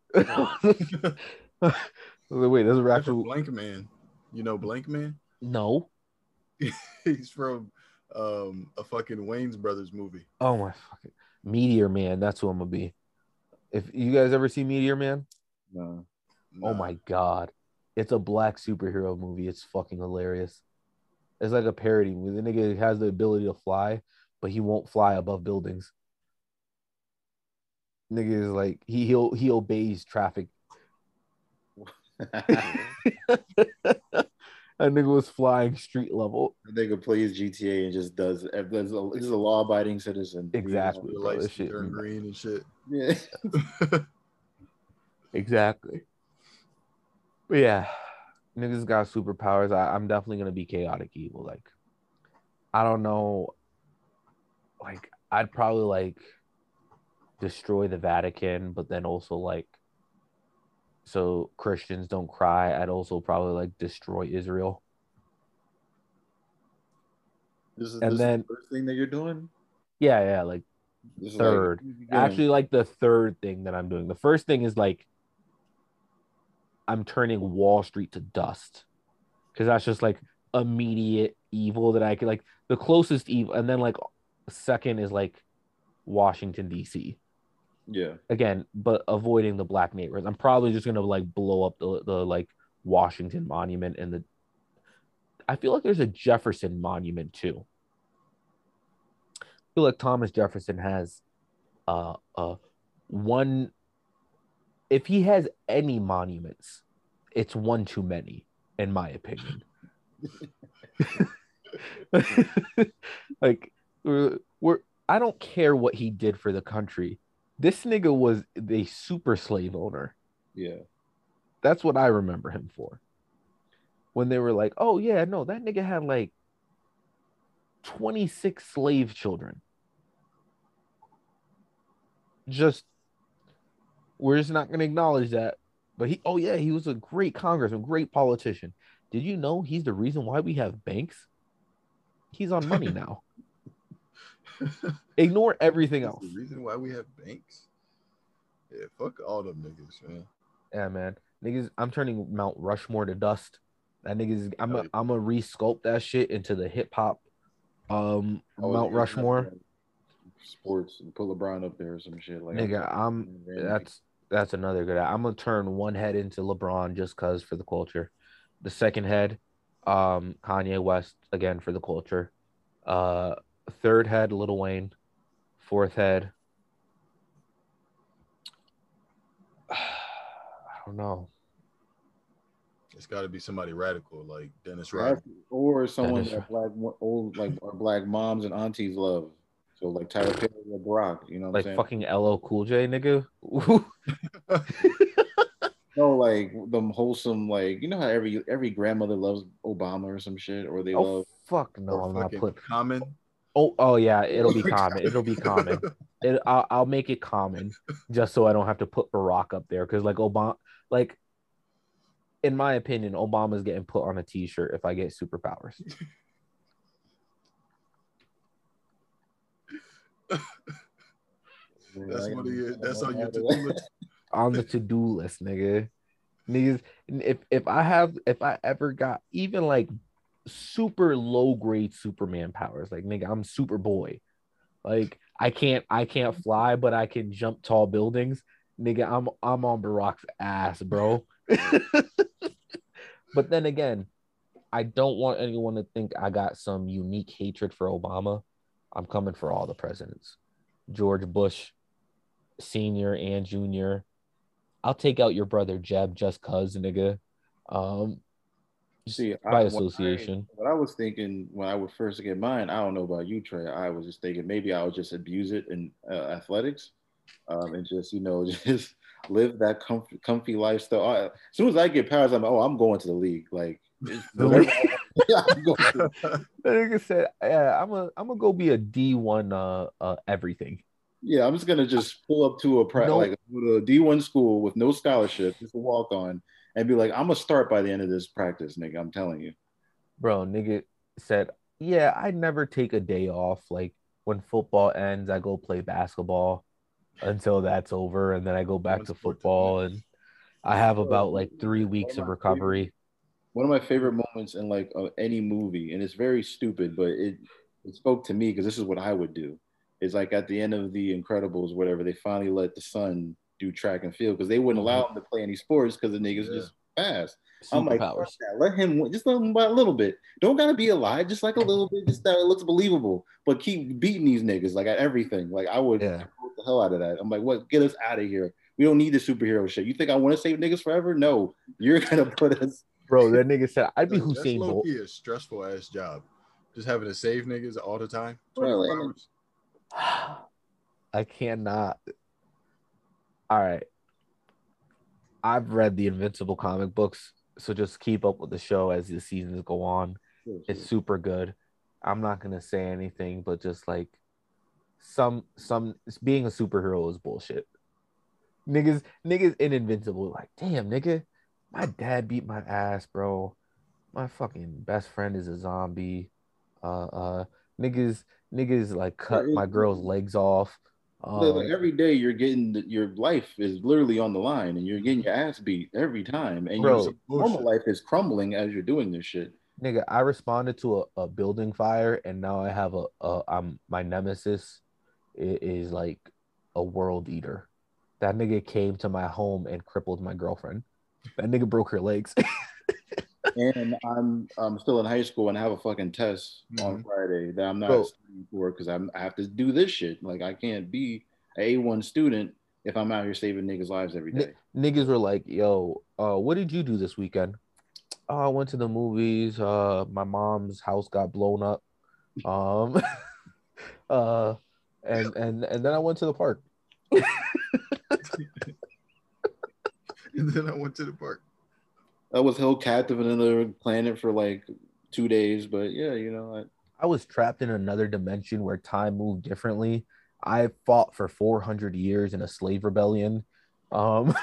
Wait, that's an actual Blank Man. You know Blank Man? No. He's from um, a fucking Wayne's Brothers movie. Oh my fucking Meteor Man. That's who I'm gonna be. If you guys ever see Meteor Man, No. no. Oh my god, it's a black superhero movie. It's fucking hilarious. It's like a parody movie. The nigga has the ability to fly, but he won't fly above buildings. Nigga is like he he he obeys traffic. That nigga was flying street level. The nigga plays G T A and just does. There's a, he's a law-abiding citizen. Exactly. The bro, lights this shit. turn green and shit. Yeah. Exactly. But yeah, niggas got superpowers. I, I'm definitely gonna be chaotic evil. Like, I don't know. Like, I'd probably like destroy the Vatican, but then also like, so Christians don't cry. I'd also probably like destroy Israel. This is, and this then is the first thing that you're doing. Yeah, yeah, like this third. Like, actually, like the third thing that I'm doing. The first thing is like I'm turning Wall Street to dust, because that's just like immediate evil that I could like the closest evil, and then like second is like Washington D C. Yeah. Again, but avoiding the black neighborhoods. I'm probably just gonna like blow up the the like Washington Monument and the. I feel like there's a Jefferson Monument too. I feel like Thomas Jefferson has uh uh one. If he has any monuments, it's one too many, in my opinion. Like we're, we're I don't care what he did for the country. This nigga was a super slave owner. Yeah. That's what I remember him for. When they were like, oh yeah, no, that nigga had like twenty-six slave children. Just we're just not gonna acknowledge that. But he oh yeah, he was a great congressman, great politician. Did you know he's the reason why we have banks? He's on money now. Ignore everything else. The reason why we have banks? Yeah, fuck all them niggas, man. Yeah, man. Niggas, I'm turning Mount Rushmore to dust. That niggas, I'm a, I'm gonna re-sculpt that shit into the hip hop um oh, Mount Rushmore. Sports and put LeBron up there or some shit. Like nigga, I'm that's that's another good. I'm gonna turn one head into LeBron just cause for the culture. The second head, um, Kanye West again for the culture. Uh, third head, Lil Wayne. Fourth head, I don't know. It's got to be somebody radical like Dennis Rodman, or someone Dennis. that black old like our black moms and aunties love. So like Tyler Perry or Barack, you know, what like I'm saying? Fucking L L Cool J, nigga. No, like them wholesome, like you know how every every grandmother loves Obama or some shit, or they oh, love fuck no, I'm not putting Common. Oh, oh yeah, it'll be common. It'll be common. It, I'll, I'll make it common just so I don't have to put Barack up there, because like Obama, like in my opinion, Obama's getting put on a T-shirt if I get superpowers. That's what he is. That's on your to-do list. On the to-do list, nigga. Niggas, if if I have if I ever got even like super low grade Superman powers, like nigga, I'm Superboy. Like I can't I can't fly, but I can jump tall buildings. nigga, I'm I'm on Barack's ass, bro. But then again, I don't want anyone to think I got some unique hatred for Obama. I'm coming for all the presidents. George Bush, senior and junior. I'll take out your brother Jeb just cuz, nigga. Um, just See, by I, what I association. what I was thinking when I would first get mine, I don't know about you, Trey. I was just thinking maybe I would just abuse it in uh, athletics, um, and just you know just live that comfy, comfy lifestyle. I, as soon as I get powers, I'm oh I'm going to the league. Like whatever. I want, I'm going to. That nigga said, "Yeah, I'm a, I'm gonna go be a D one, uh, uh, everything." Yeah, I'm just gonna just pull up to a pra- No, like go to a D one school with no scholarship, just a walk on, and be like, I'm gonna start by the end of this practice, nigga. I'm telling you. bro, nigga said, "Yeah, I never take a day off. Like when football ends, I go play basketball until that's over, and then I go back One to sport to the football, next. and I have So, about like three one of weeks of my favorite recovery." one of my favorite moments in like uh, any movie, and it's very stupid, but it it spoke to me because this is what I would do. Is like at the end of The Incredibles, whatever, they finally let the son do track and field because they wouldn't Mhm. allow him to play any sports because the niggas Yeah. just fast. I'm like, fuck Superpowers. that. Let him win. Just let him by a little bit. Don't gotta be alive, just like a little bit, just that it looks believable. But keep beating these niggas like at everything. Like I would Yeah, vote the hell out of that. I'm like, what? Get us out of here. We don't need the superhero shit. You think I want to save niggas forever? No, you're gonna put us. bro. That nigga said, "I'd be Yo, that's Hussein low Bolt." key a stressful ass job. Just having to save niggas all the time, Well, twenty-four I mean, hours. I cannot. All right, I've read the Invincible comic books, so just keep up with the show as the seasons go on. sure, It's sure. super good. I'm not gonna say anything, but just like some some being a superhero is bullshit. Niggas niggas in Invincible like, damn nigga, my dad beat my ass, bro. My fucking best friend is a zombie. Uh uh niggas niggas like cut my girl's legs off. Like, Um every day you're getting your life is literally on the line and you're getting your ass beat every time and your bro, normal Bullshit. life is crumbling as you're doing this shit. nigga, I responded to a, a building fire and now I have a, a I'm my nemesis is, is like a world eater. That nigga came to my home and crippled my girlfriend. That nigga broke her legs. And I'm I'm still in high school and I have a fucking test on Mhm. Friday that I'm not Bro, studying for because I'm I have to do this shit. Like I can't be a A one student if I'm out here saving niggas' lives every n- day. niggas were like, "Yo, uh, what did you do this weekend?" "Oh, I went to the movies. Uh, my mom's house got blown up. Um, uh, and and and then I went to the park." And then I went to the park. I was held captive in another planet for like two days, but yeah, you know, I, I was trapped in another dimension where time moved differently. I fought for four hundred years in a slave rebellion. Um,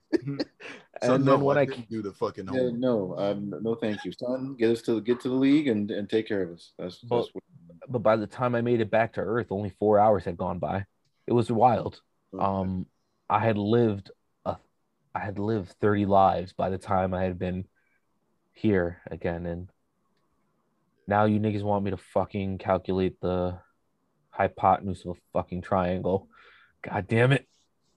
So and then no, I when I didn't do the fucking yeah, homework. no, um, no, thank you, son. Get us to get to the league and and take care of us. That's but that's what. but by the time I made it back to Earth, only four hours had gone by. It was wild. Okay. Um, I had lived a, I had lived thirty lives by the time I had been here again, and now you niggas want me to fucking calculate the hypotenuse of a fucking triangle. God damn it.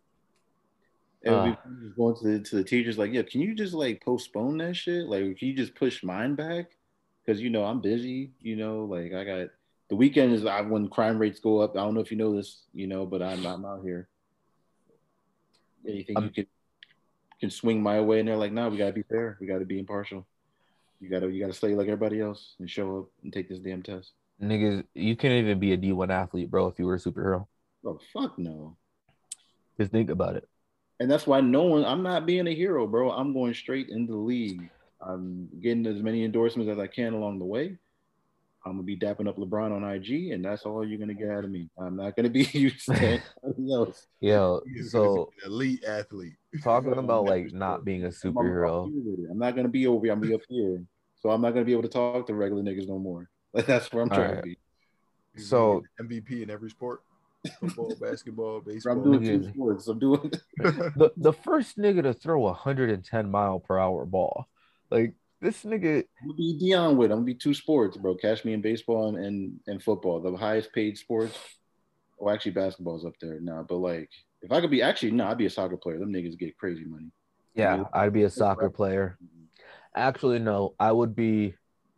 It would Uh, be just going to the, to the teachers like, yeah, can you just like postpone that shit? Like, can you just push mine back? Because you know I'm busy. You know, like I got the weekend is I when crime rates go up. I don't know if you know this, you know, but I'm I'm out here. Anything you um, can can swing my way, and they're like, nah, we gotta be fair. We gotta be impartial. You gotta you gotta study like everybody else and show up and take this damn test. niggas, you can't even be a D one athlete, bro, if you were a superhero. Oh fuck no. Just think about it. And that's why no one. I'm not being a hero, bro. I'm going straight into the league. I'm getting as many endorsements as I can along the way. I'm gonna be dapping up LeBron on I G, and that's all you're gonna get out of me. I'm not gonna be used to anything else. Yo, He's gonna be so an elite athlete. talking No, about I'm, like not being a I'm, I'm superhero, here with it. I'm not gonna be over here. I'm gonna be up here, so I'm not gonna be able to talk to regular niggas no more. Like that's where I'm all trying to right. be. He's gonna So get M V P in every sport: football, basketball, Bro, I'm baseball. doing two nigga, sports. I'm doing. the the first nigga to throw a one hundred ten mile per hour ball, like this nigga, I'm gonna be Dion with. I'm gonna be two sports, bro. Catch me in baseball and, and, and football. The highest paid sports. Oh, actually, basketball's up there now, but like If I could be actually no, I'd be a soccer player. Them niggas get crazy money. Yeah, I'd be a soccer player. Actually, no, I would be.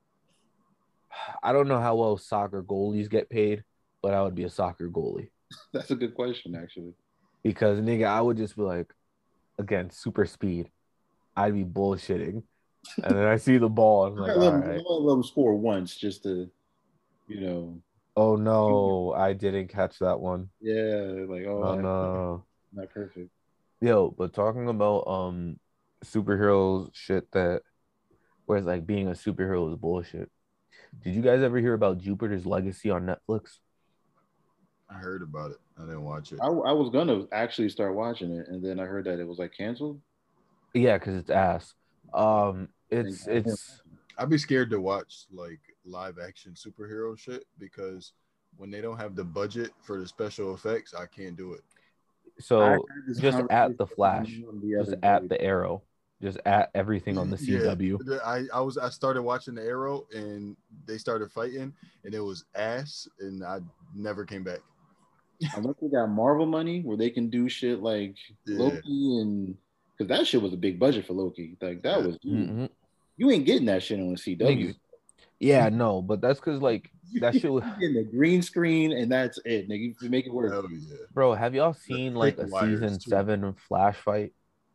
I don't know how well soccer goalies get paid, but I would be a soccer goalie. That's a good question, actually. Because nigga, I would just be like, again, super speed. I'd be bullshitting, and then I see the ball, and I'm like, I let all them, right. I let them score once just to, you know. Oh no, I didn't catch that one. Yeah, like oh, Oh I, no. not perfect. Yo, but talking about um superheroes shit that where it's like being a superhero is bullshit. Did you guys ever hear about Jupiter's Legacy on Netflix? I heard about it. I didn't watch it. I, I was gonna actually start watching it, and then I heard that it was like canceled. Yeah, because it's ass. Um, it's it's I'd be scared to watch like live action superhero shit because when they don't have the budget for the special effects, I can't do it. so just at the Flash, the just other at day. the Arrow, just at everything on the C W. Yeah, I, I was I started watching the Arrow and they started fighting and it was ass and I never came back. Unless they got Marvel money where they can do shit like Yeah. Loki and because that shit was a big budget for Loki. Like that Yeah. was you, Mm-hmm. you ain't getting that shit on the C W. Niggas. Yeah, no, but that's because like that shit was in the green screen and that's it, nigga. You make it work. Oh yeah. Bro, have y'all seen like a season too. seven Flash fight?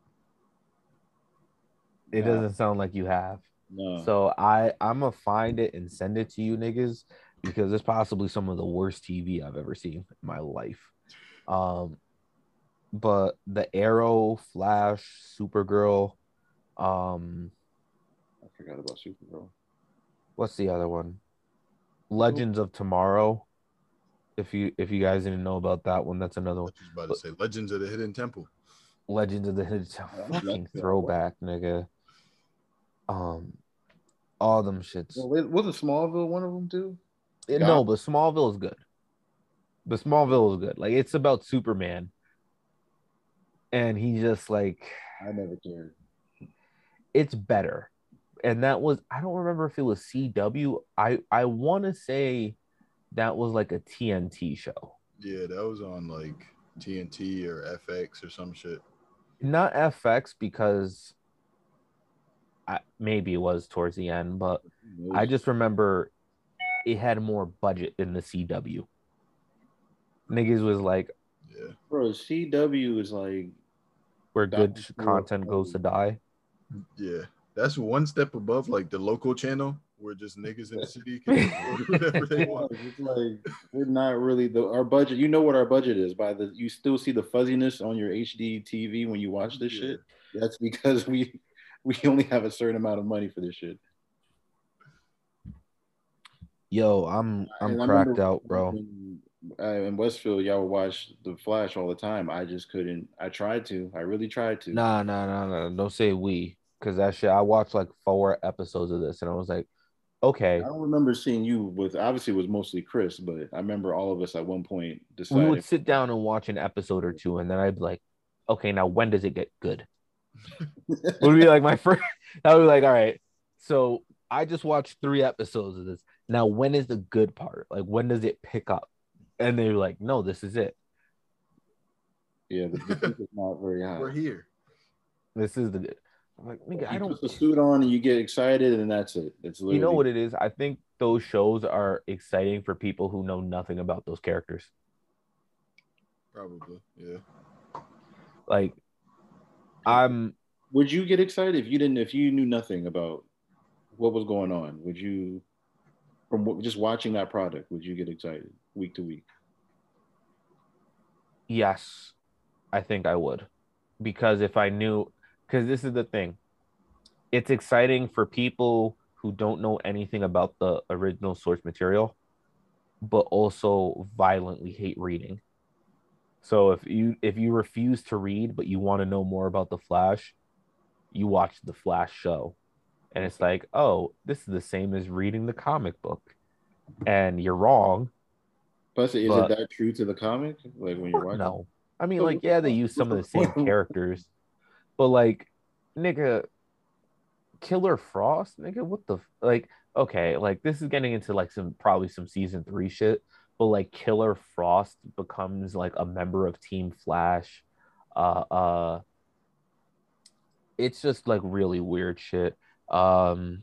It Nah. doesn't sound like you have. No. So I I'm gonna find it and send it to you niggas because it's possibly some of the worst T V I've ever seen in my life. Um, but the Arrow, Flash, Supergirl, um, I forgot about Supergirl. What's the other one? Legends of Tomorrow. If you if you guys didn't know about that one, that's another one. I was about to say Legends of the Hidden Temple. Legends of the Hidden Temple. Fucking throwback, nigga. Um, all them shits. Well, wasn't Smallville one of them too? It, no, but Smallville is good. But Smallville is good. Like it's about Superman, and he just like I never cared. It's better, and that was I don't remember if it was C W. I I want to say that was like a T N T show. Yeah, that was on like T N T or F X or some shit. Not F X because I, maybe it was towards the end, but I just remember it had more budget than the C W. Niggas was like, yeah, bro, C W is like where good content goes to die. Yeah, that's one step above like the local channel where just niggas in the city can afford whatever they want. It's like we're not really the our budget. You know what our budget is by the you still see the fuzziness on your H D T V when you watch this yeah. shit. That's because we we only have a certain amount of money for this shit. Yo, I'm I'm and cracked out, bro. In, uh, in Westfield, y'all would watch The Flash all the time. I just couldn't. I tried to. I really tried to. Nah, nah, nah, nah. Don't say we, because that shit. I watched like four episodes of this, and I was like, okay. I don't remember seeing you with. Obviously, it was mostly Chris, but I remember all of us at one point decided we would sit down and watch an episode or two, and then I'd be like, okay, now when does it get good? Would be like my first. I would be like, all right, so I just watched three episodes of this. Now, when is the good part? Like, when does it pick up? And they're like, no, this is it. Yeah, the peak is not very high. We're here. This is the. I'm like, nigga, I don't. Put the suit on and you get excited, and that's it. It's literally... You know what it is? I think those shows are exciting for people who know nothing about those characters. Probably, yeah. Like, I'm. Would you get excited if you didn't? If you knew nothing about what was going on? Would you, from just watching that product, would you get excited week to week? Yes, I think I would, because if I knew, because this is the thing, it's exciting for people who don't know anything about the original source material, but also violently hate reading. So if you if you refuse to read but you want to know more about the Flash, you watch the Flash show, and it's like, oh, this is the same as reading the comic book, and you're wrong. Plus, is but, it that true to the comic? Like when you're watching? No, I mean, like, yeah, they use some of the same characters, but like, nigga, Killer Frost, nigga, what the like? Okay, like this is getting into like some probably some season three shit, but like Killer Frost becomes like a member of Team Flash. Uh, uh, it's just like really weird shit. Um,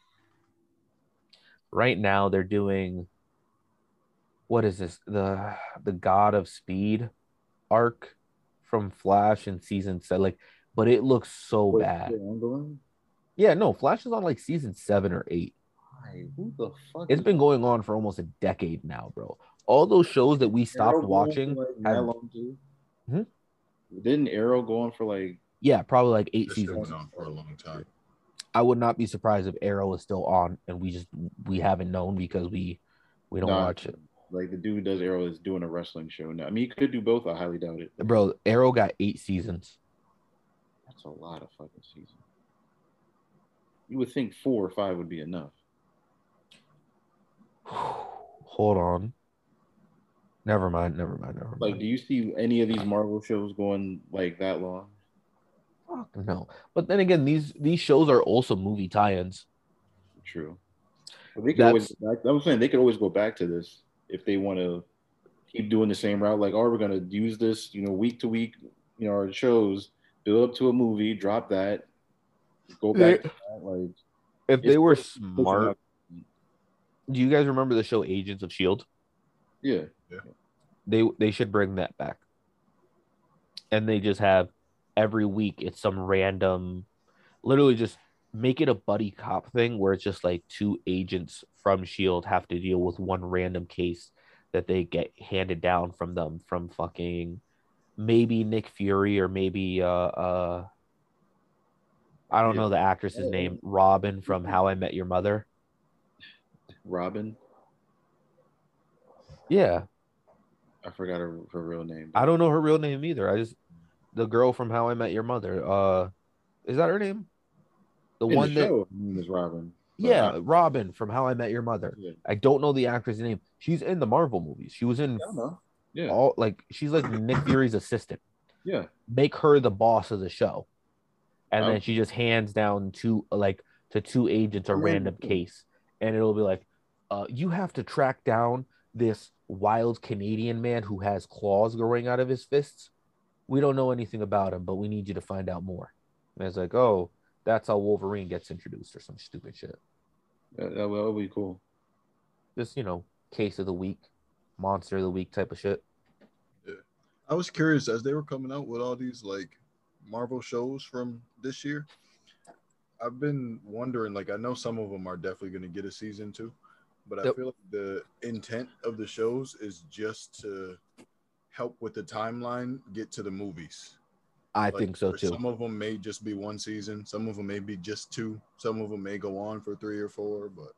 right now they're doing what is this? The the God of Speed arc from Flash in season seven. Like, but it looks so Wait, bad. still ongoing? Yeah, no, Flash is on like season seven or eight. Why? Who the fuck? It's is been going on for almost a decade now, bro. All those shows that we stopped Arrow go on watching for like that have, long too? Hmm? Didn't Arrow go on for like yeah, probably like eight This shit seasons. went on for a long time. I would not be surprised if Arrow is still on and we just we haven't known because we we don't nah, watch it. like the dude who does Arrow is doing a wrestling show now. I mean, he could do both. I highly doubt it. Bro, Arrow got eight seasons. That's a lot of fucking seasons. You would think four or five would be enough. Hold on. Never mind, never mind, never mind. Like, do you see any of these Marvel shows going like that long? Fuck no. But then again, these these shows are also movie tie-ins. True. But they could That's- always go back. I was saying they could always go back to this if they want to keep doing the same route. Like, oh, we're gonna use this, you know, week to week, you know, our shows, build up to a movie, drop that, go back to that. Like, If it's they were pushing smart, up. do you guys remember the show Agents of Shield? Yeah. They they should bring that back. And they just have every week it's some random, literally just make it a buddy cop thing where it's just like two agents from Shield have to deal with one random case that they get handed down from them from fucking maybe Nick Fury or maybe uh uh I don't Yeah. know the actress's Yeah. name, Robin from How I Met Your Mother. Robin. Yeah, I forgot her, her real name. I don't know her real name either. I just the girl from How I Met Your Mother. Uh, is that her name? The In one the that show, her name is Robin. But yeah, I, Robin from How I Met Your Mother. yeah. I don't know the actress' name. She's in the Marvel movies. She was in I don't know. Yeah. all like she's like Nick Fury's assistant. Yeah. Make her the boss of the show, and then Okay. she just hands down to like to two agents a I'm random in. case, and it'll be like, uh, you have to track down this wild Canadian man who has claws growing out of his fists. We don't know anything about him, but we need you to find out more. And it's like, oh, that's how Wolverine gets introduced or some stupid shit. That, that would be cool. Just, you know, case of the week, monster of the week type of shit. Yeah. I was curious as they were coming out with all these like Marvel shows from this year. I've been wondering, like, I know some of them are definitely going to get a season two, but I Yep. feel like the intent of the shows is just to help with the timeline, get to the movies. I Like, think so where too. Some of them may just be one season. Some of them may be just two. Some of them may go on for three or four, but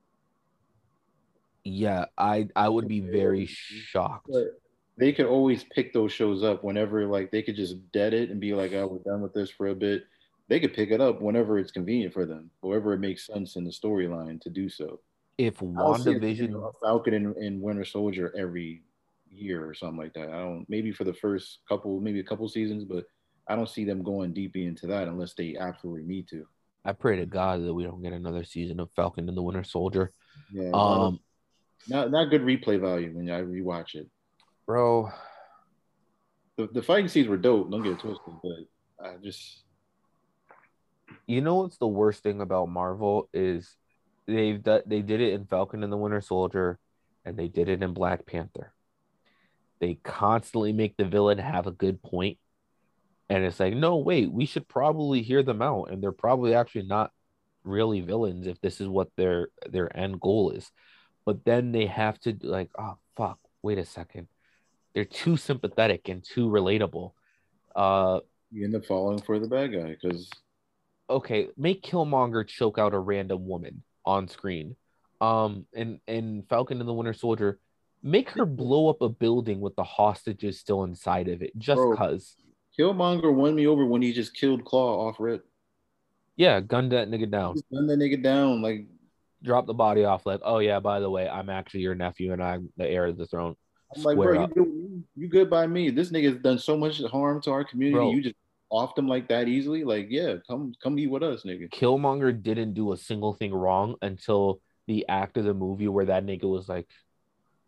Yeah, I I would be very shocked. But they could always pick those shows up whenever, like, they could just dead it and be like, oh, we're done with this for a bit. They could pick it up whenever it's convenient for them, however it makes sense in the storyline to do so. If I don't see a, WandaVision, a Falcon and, and Winter Soldier every year or something like that. I don't, maybe for the first couple, maybe a couple seasons, but I don't see them going deep into that unless they absolutely need to. I pray to God that we don't get another season of Falcon and the Winter Soldier. Yeah, Um, not not good replay value when I rewatch it. bro, The, the fighting scenes were dope. Don't get it twisted, but I just you know what's the worst thing about Marvel is they've done, they did it in Falcon and the Winter Soldier, and they did it in Black Panther. They constantly make the villain have a good point, and it's like, no, wait, we should probably hear them out, and they're probably actually not really villains if this is what their their end goal is. But then they have to like, oh fuck, wait a second, they're too sympathetic and too relatable. Uh, you end up falling for the bad guy because okay, make Killmonger choke out a random woman on screen. Um, and and Falcon and the Winter Soldier, make her blow up a building with the hostages still inside of it, just Bro. cause. Killmonger won me over when he just killed Claw off rip. Yeah, gunned that nigga down. Just gunned that nigga down. Like, Drop the body off. Like, oh yeah, by the way, I'm actually your nephew and I'm the heir of the throne. I'm like, Square bro, you up. good, you good by me. This nigga's done so much harm to our community. Bro. You just offed him like that easily. Like, yeah, come come eat with us, nigga. Killmonger didn't do a single thing wrong until the act of the movie where that nigga was like,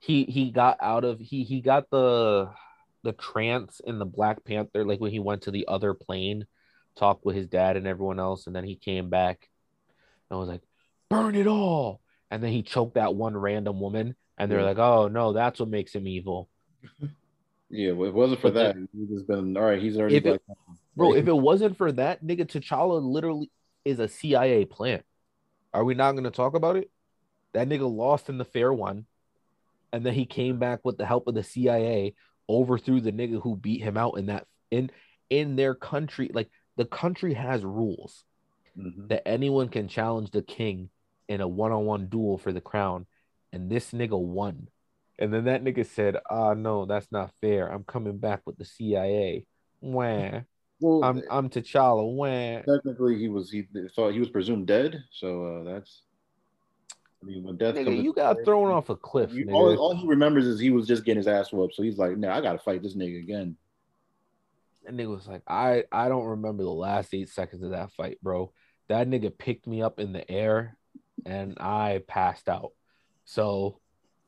he he got out of he he got the the trance in the Black Panther, like when he went to the other plane, talked with his dad and everyone else, and then he came back and was like, "Burn it all!" And then he choked that one random woman, and they're Yeah. like, "Oh no, that's what makes him evil." Yeah, well, if it wasn't for But that, then, he'd just been all right. He's already if it, Black. bro, Like, if it wasn't for that, nigga, T'Challa literally is a C I A plant. Are we not going to talk about it? That nigga lost in the fair one, and then he came back with the help of the C I A, overthrew the nigga who beat him out in that in in their country. Like the country has rules mhm. that anyone can challenge the king in a one-on-one duel for the crown, and this nigga won. And then that nigga said, "Ah, no, that's not fair. I'm coming back with the C I A. Wah. Well, I'm I'm T'Challa. Wah." technically, he was he thought he was presumed dead. So uh, that's I mean, when death Nigga, comes, you got thrown off a cliff, you, all nigga. all he remembers is he was just getting his ass whooped. So he's like, "No, I gotta fight this nigga again." And nigga was like, I I don't remember the last eight seconds of that fight, bro. That nigga picked me up in the air and I passed out. So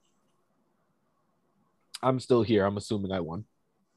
I'm still here. I'm assuming I won.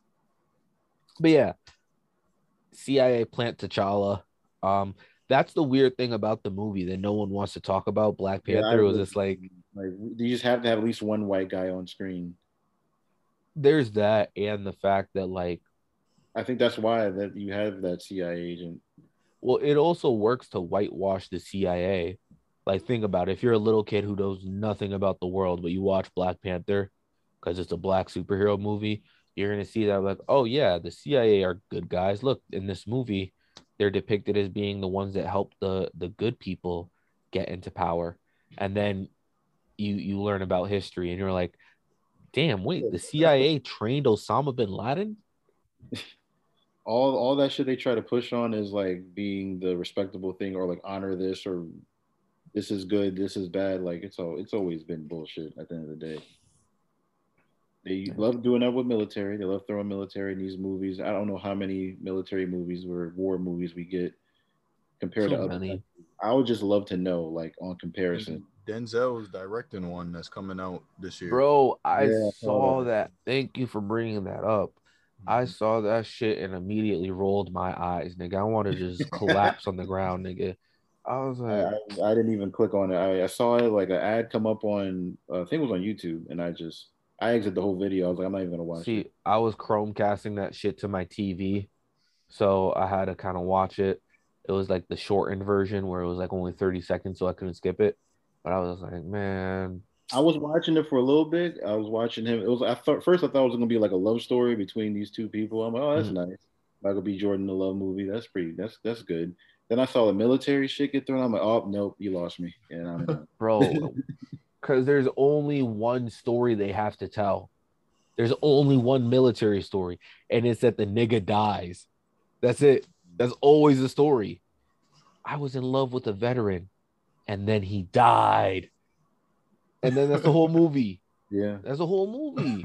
But yeah, C I A plant T'Challa. Um, that's the weird thing about the movie that no one wants to talk about. Black Yeah, I Panther was was just like, like, you just have to have at least one white guy on screen. there's that, and the fact that like, I think that's why that you have that C I A agent. well, it also works to whitewash the C I A. Like, think about it. If you're a little kid who knows nothing about the world, but you watch Black Panther because it's a black superhero movie, you're gonna see that like, oh yeah, the C I A are good guys. Look, in this movie, they're depicted as being the ones that help the the good people get into power. And then you you learn about history, and you're like, damn, wait, the C I A trained Osama bin Laden? all all that shit they try to push on is like being the respectable thing or like honor this or this is good, this is bad. Like it's all it's always been bullshit at the end of the day. They love doing that with military. They love throwing military in these movies. I don't know how many military movies or war movies we get compared Too to other many. countries. I would just love to know, like on comparison. Denzel's directing one that's coming out this year. Bro, I Yeah, I saw saw that. that. Thank you for bringing that up. I saw that shit and immediately rolled my eyes, nigga. I wanted to just collapse on the ground, nigga. I was I, like, I, I didn't even click on it. I, I saw it like an ad come up on uh, I think it was on YouTube, and I just I exited the whole video. I was like, I'm not even gonna watch it. see, I was Chromecasting that shit to my T V, so I had to kind of watch it. It was like the shortened version where it was like only thirty seconds, so I couldn't skip it. But I was like, man, I was watching it for a little bit. I was watching him. It was I thought first I thought it was gonna be like a love story between these two people. I'm like, oh, that's mhm. nice. Michael B. Jordan, the love movie. That's pretty. That's that's good. Then I saw the military shit get thrown. I'm like, oh nope, you lost me. And I'm done. Bro, because there's only one story they have to tell. There's only one military story, and it's that the nigga dies. That's it. That's always the story. I was in love with a veteran, and then he died. And then that's the whole movie. Yeah. That's the whole movie.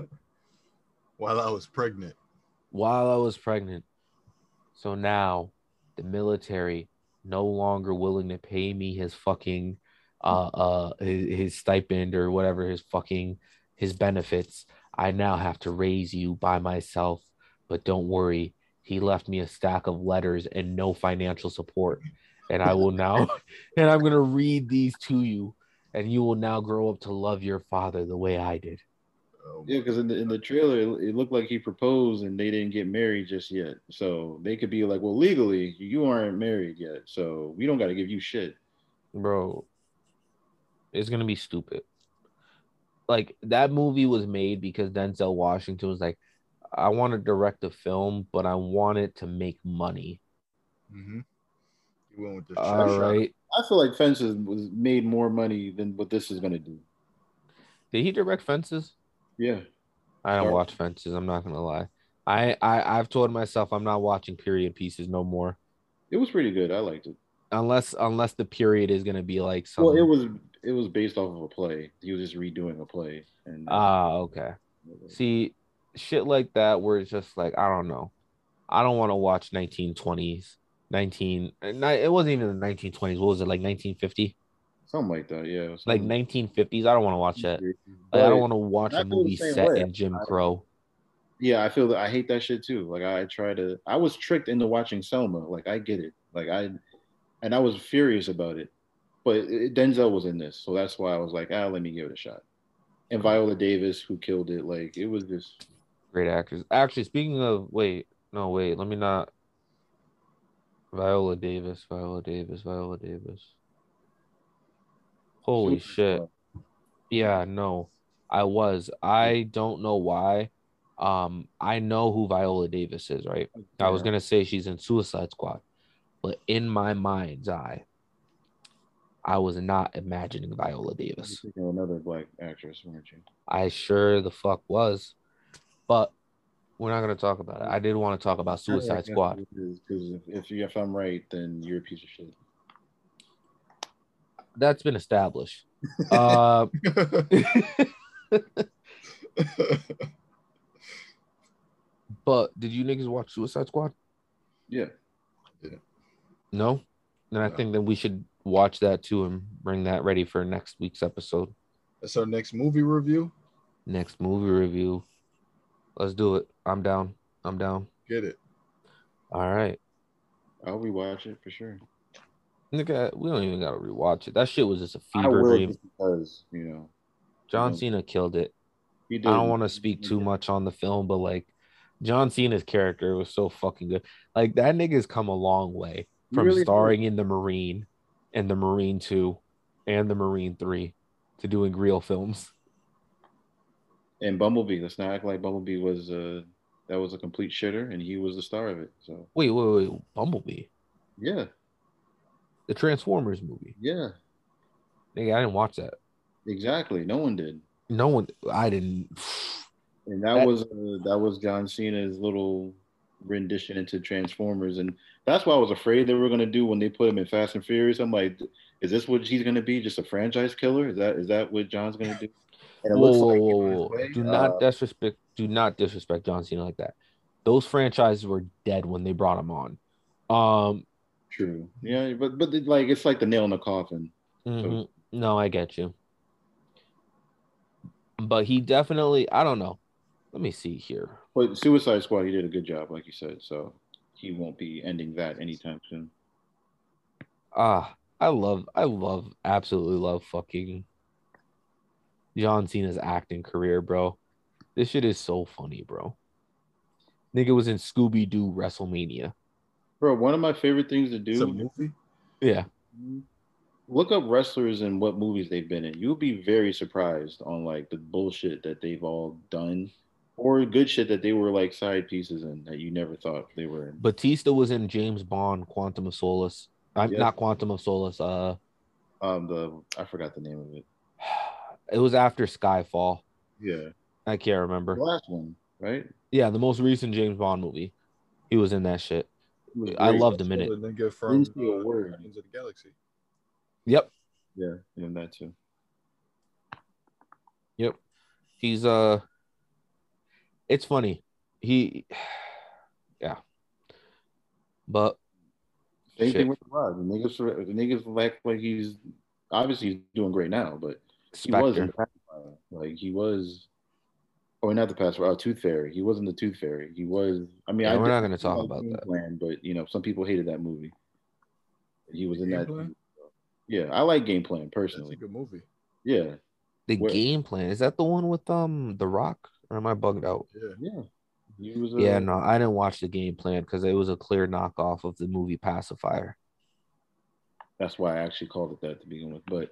While I was pregnant. While I was pregnant. So now the military no longer willing to pay me his fucking uh uh his, his stipend or whatever his fucking his benefits. I now have to raise you by myself. But don't worry, he left me a stack of letters and no financial support. And I will now and I'm gonna read these to you, and you will now grow up to love your father the way I did. Oh, Yeah, because in the in the trailer, it, it looked like he proposed and they didn't get married just yet. So they could be like, well, legally, you aren't married yet, so we don't got to give you shit. Bro, it's gonna be stupid. Like that movie was made because Denzel Washington was like, I want to direct a film, but I want it to make money. mm-hmm. You went with the All shot. right. I feel like Fences was made more money than what this is gonna do. Did he direct Fences? Yeah, I don't Star- watch Fences. I'm not gonna lie. I, I I've told myself I'm not watching period pieces no more, it was pretty good. I liked it. unless unless the period is gonna be like some. Well, it was it was based off of a play. He was just redoing a play, and uh, Ah, okay. See, shit like that where it's just like I don't know. I don't want to watch nineteen twenties, nineteen. It wasn't even the nineteen twenties. What was it like nineteen fifty? something like that. Yeah, Like something. nineteen fifties. I don't want to watch that. Like, I But don't want to watch I a feel the movie same set way. in Jim I, Crow. yeah, I feel that I hate that shit too. Like I try to, I was tricked into watching Selma. Like I get it. Like I, and I was furious about it. But it, Denzel was in this, so that's why I was like, ah, let me give it a shot. And Viola Davis, who killed it, like it was just Great actors. Actually, speaking of, wait, no, wait, let me not. Viola Davis, Viola Davis, Viola Davis. Holy Suicide shit. Squad. Yeah, no, I was. I don't know why. Um, I know who Viola Davis is, right? I was Yeah, gonna say she's in Suicide Squad, but in my mind's eye, I was not imagining Viola I was Davis. thinking of another black actress, weren't you? I sure the fuck was, but we're not gonna talk about it. I did want to talk about I Suicide guess Squad. it is because if, if you if I'm right, then you're a piece of shit. That's been established. Uh, but did you niggas watch Suicide Squad? Yeah. Yeah. No? Then I No. think that we should watch that too and bring that ready for next week's episode. That's our next movie review. Next movie review. Let's do it. I'm down. I'm down. Get it. All right. I'll rewatch it for sure. Nigga, we don't even gotta rewatch it. That shit was just a I fever will dream. just because, you know, John you know, Cena killed it. he I did. don't want to speak too much on the film, but like John Cena's character was so fucking good. Like that nigga's come a long way He from really did. starring in the Marine and the Marine two and the Marine three to doing real films. And Bumblebee. Let's not act like Bumblebee was uh that was a complete shitter, and he was the star of it. So Wait, wait, wait. Bumblebee. yeah, The Transformers movie. yeah, Nigga, I didn't watch that. exactly. No one did, No one, I didn't. and that, That was uh, that was John Cena's little rendition into Transformers, and that's what I was afraid they were gonna do when they put him in Fast and Furious. I'm like, is this what he's gonna be? Just a franchise killer? Is that is that what John's gonna do? And it whoa, looks whoa, like whoa, he's on his whoa. way. Do not Uh, disrespect. Do not disrespect John Cena like that. Those franchises were dead when they brought him on. Um, true. Yeah, but but it, like it's like the nail in the coffin. So mhm. No, I get you. But he definitely, I don't know. Let me see here. but Suicide Squad, he did a good job, like you said. So he won't be ending that anytime soon. Ah, I love, I love, absolutely love fucking John Cena's acting career, bro. This shit is so funny, bro. Nigga was in Scooby Doo WrestleMania. Bro, one of my favorite things to It's a do, movie. Yeah. look up wrestlers and what movies they've been in. You'll be very surprised on like the bullshit that they've all done or good shit that they were like side pieces in that you never thought they were in. Batista was in James Bond, Quantum of Solace. I'm Yes. not Quantum of Solace. Uh, Um, the I forgot the name of it. it was after Skyfall. Yeah, I can't remember. the last one, right? Yeah, the most recent James Bond movie. He was in that shit. It was I great. loved him in it. The nigga from Didn't see a uh, word. Guardians of the Galaxy. Yep. Yeah, and that too. Yep. He's uh it's funny. He yeah. But Same shit. thing with the Rock. The niggas, the niggas act like he's obviously he's doing great now, but he was in Spectre. the pacifier. Like he was, or not the pacifier, oh, Tooth Fairy. He wasn't the Tooth Fairy. He was. I mean, Yeah, I we're did not gonna talk like about Game that. Plan, but you know, some people hated that movie. He was in Game that. Plan? Yeah, I like Game Plan That's a personally. good movie. Yeah, The Where- Game Plan. Is that the one with um The Rock? Or am I bugged out? Yeah. yeah. He was. A, Yeah, no, I didn't watch The Game Plan because it was a clear knockoff of the movie Pacifier. That's why I actually called it that to begin with. But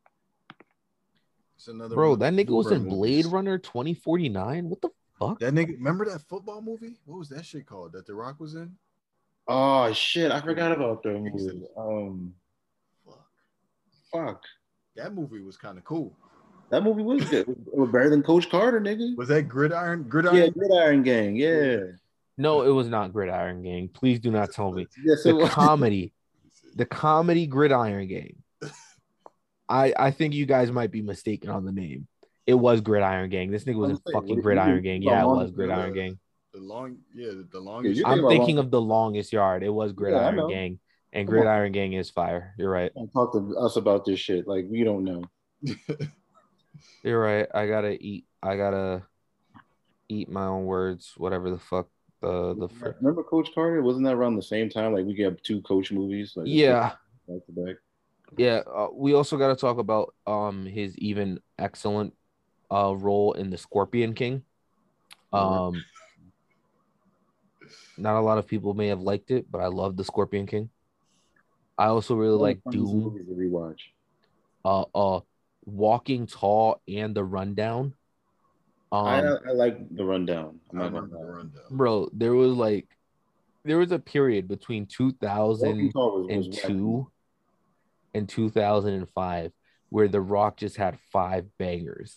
It's another Bro, one of that the nigga was in Blueprint Blade movies. Runner twenty forty-nine. What the fuck? That nigga, remember that football movie? What was that shit called? That The Rock was in? oh shit, I forgot about that movie. Um, Fuck. fuck. That movie was kind of cool. That movie was good. It was better than Coach Carter, nigga. Was that Gridiron? Gridiron? Yeah, Gridiron Gang. Yeah. No, it was not Gridiron Gang. Please do not tell me. Yes, it The was. comedy, the comedy Gridiron Gang. I I think you guys might be mistaken on the name. It was Gridiron Gang. This nigga was in I'm saying, fucking what- Gridiron what- Gang. what Yeah, it long- was Gridiron uh, Gang. The long, yeah, the Yeah, longest. you're I'm about thinking long- of The Longest Yard. It was Yeah, I Gridiron know. Gang. And Come on, Gridiron Gang is fire. You're right. don't talk to us about this shit. Like we don't know. You're right. I gotta eat. I gotta eat my own words. Whatever the fuck the the. Fr- Remember Coach Carter? Wasn't that around the same time? Like we got two Coach movies, like yeah, back to back. yeah. Uh, we also got to talk about um his even excellent uh role in the Scorpion King. Um, not a lot of people may have liked it, but I love the Scorpion King. I also really like Doom. Movies to rewatch. Uh, uh, Walking Tall and The Rundown. Um, I, I like The Rundown. I'm I not remember gonna the lie. rundown. bro, there was like there was a period between two thousand Tall was, was two and two thousand five where The Rock just had five bangers.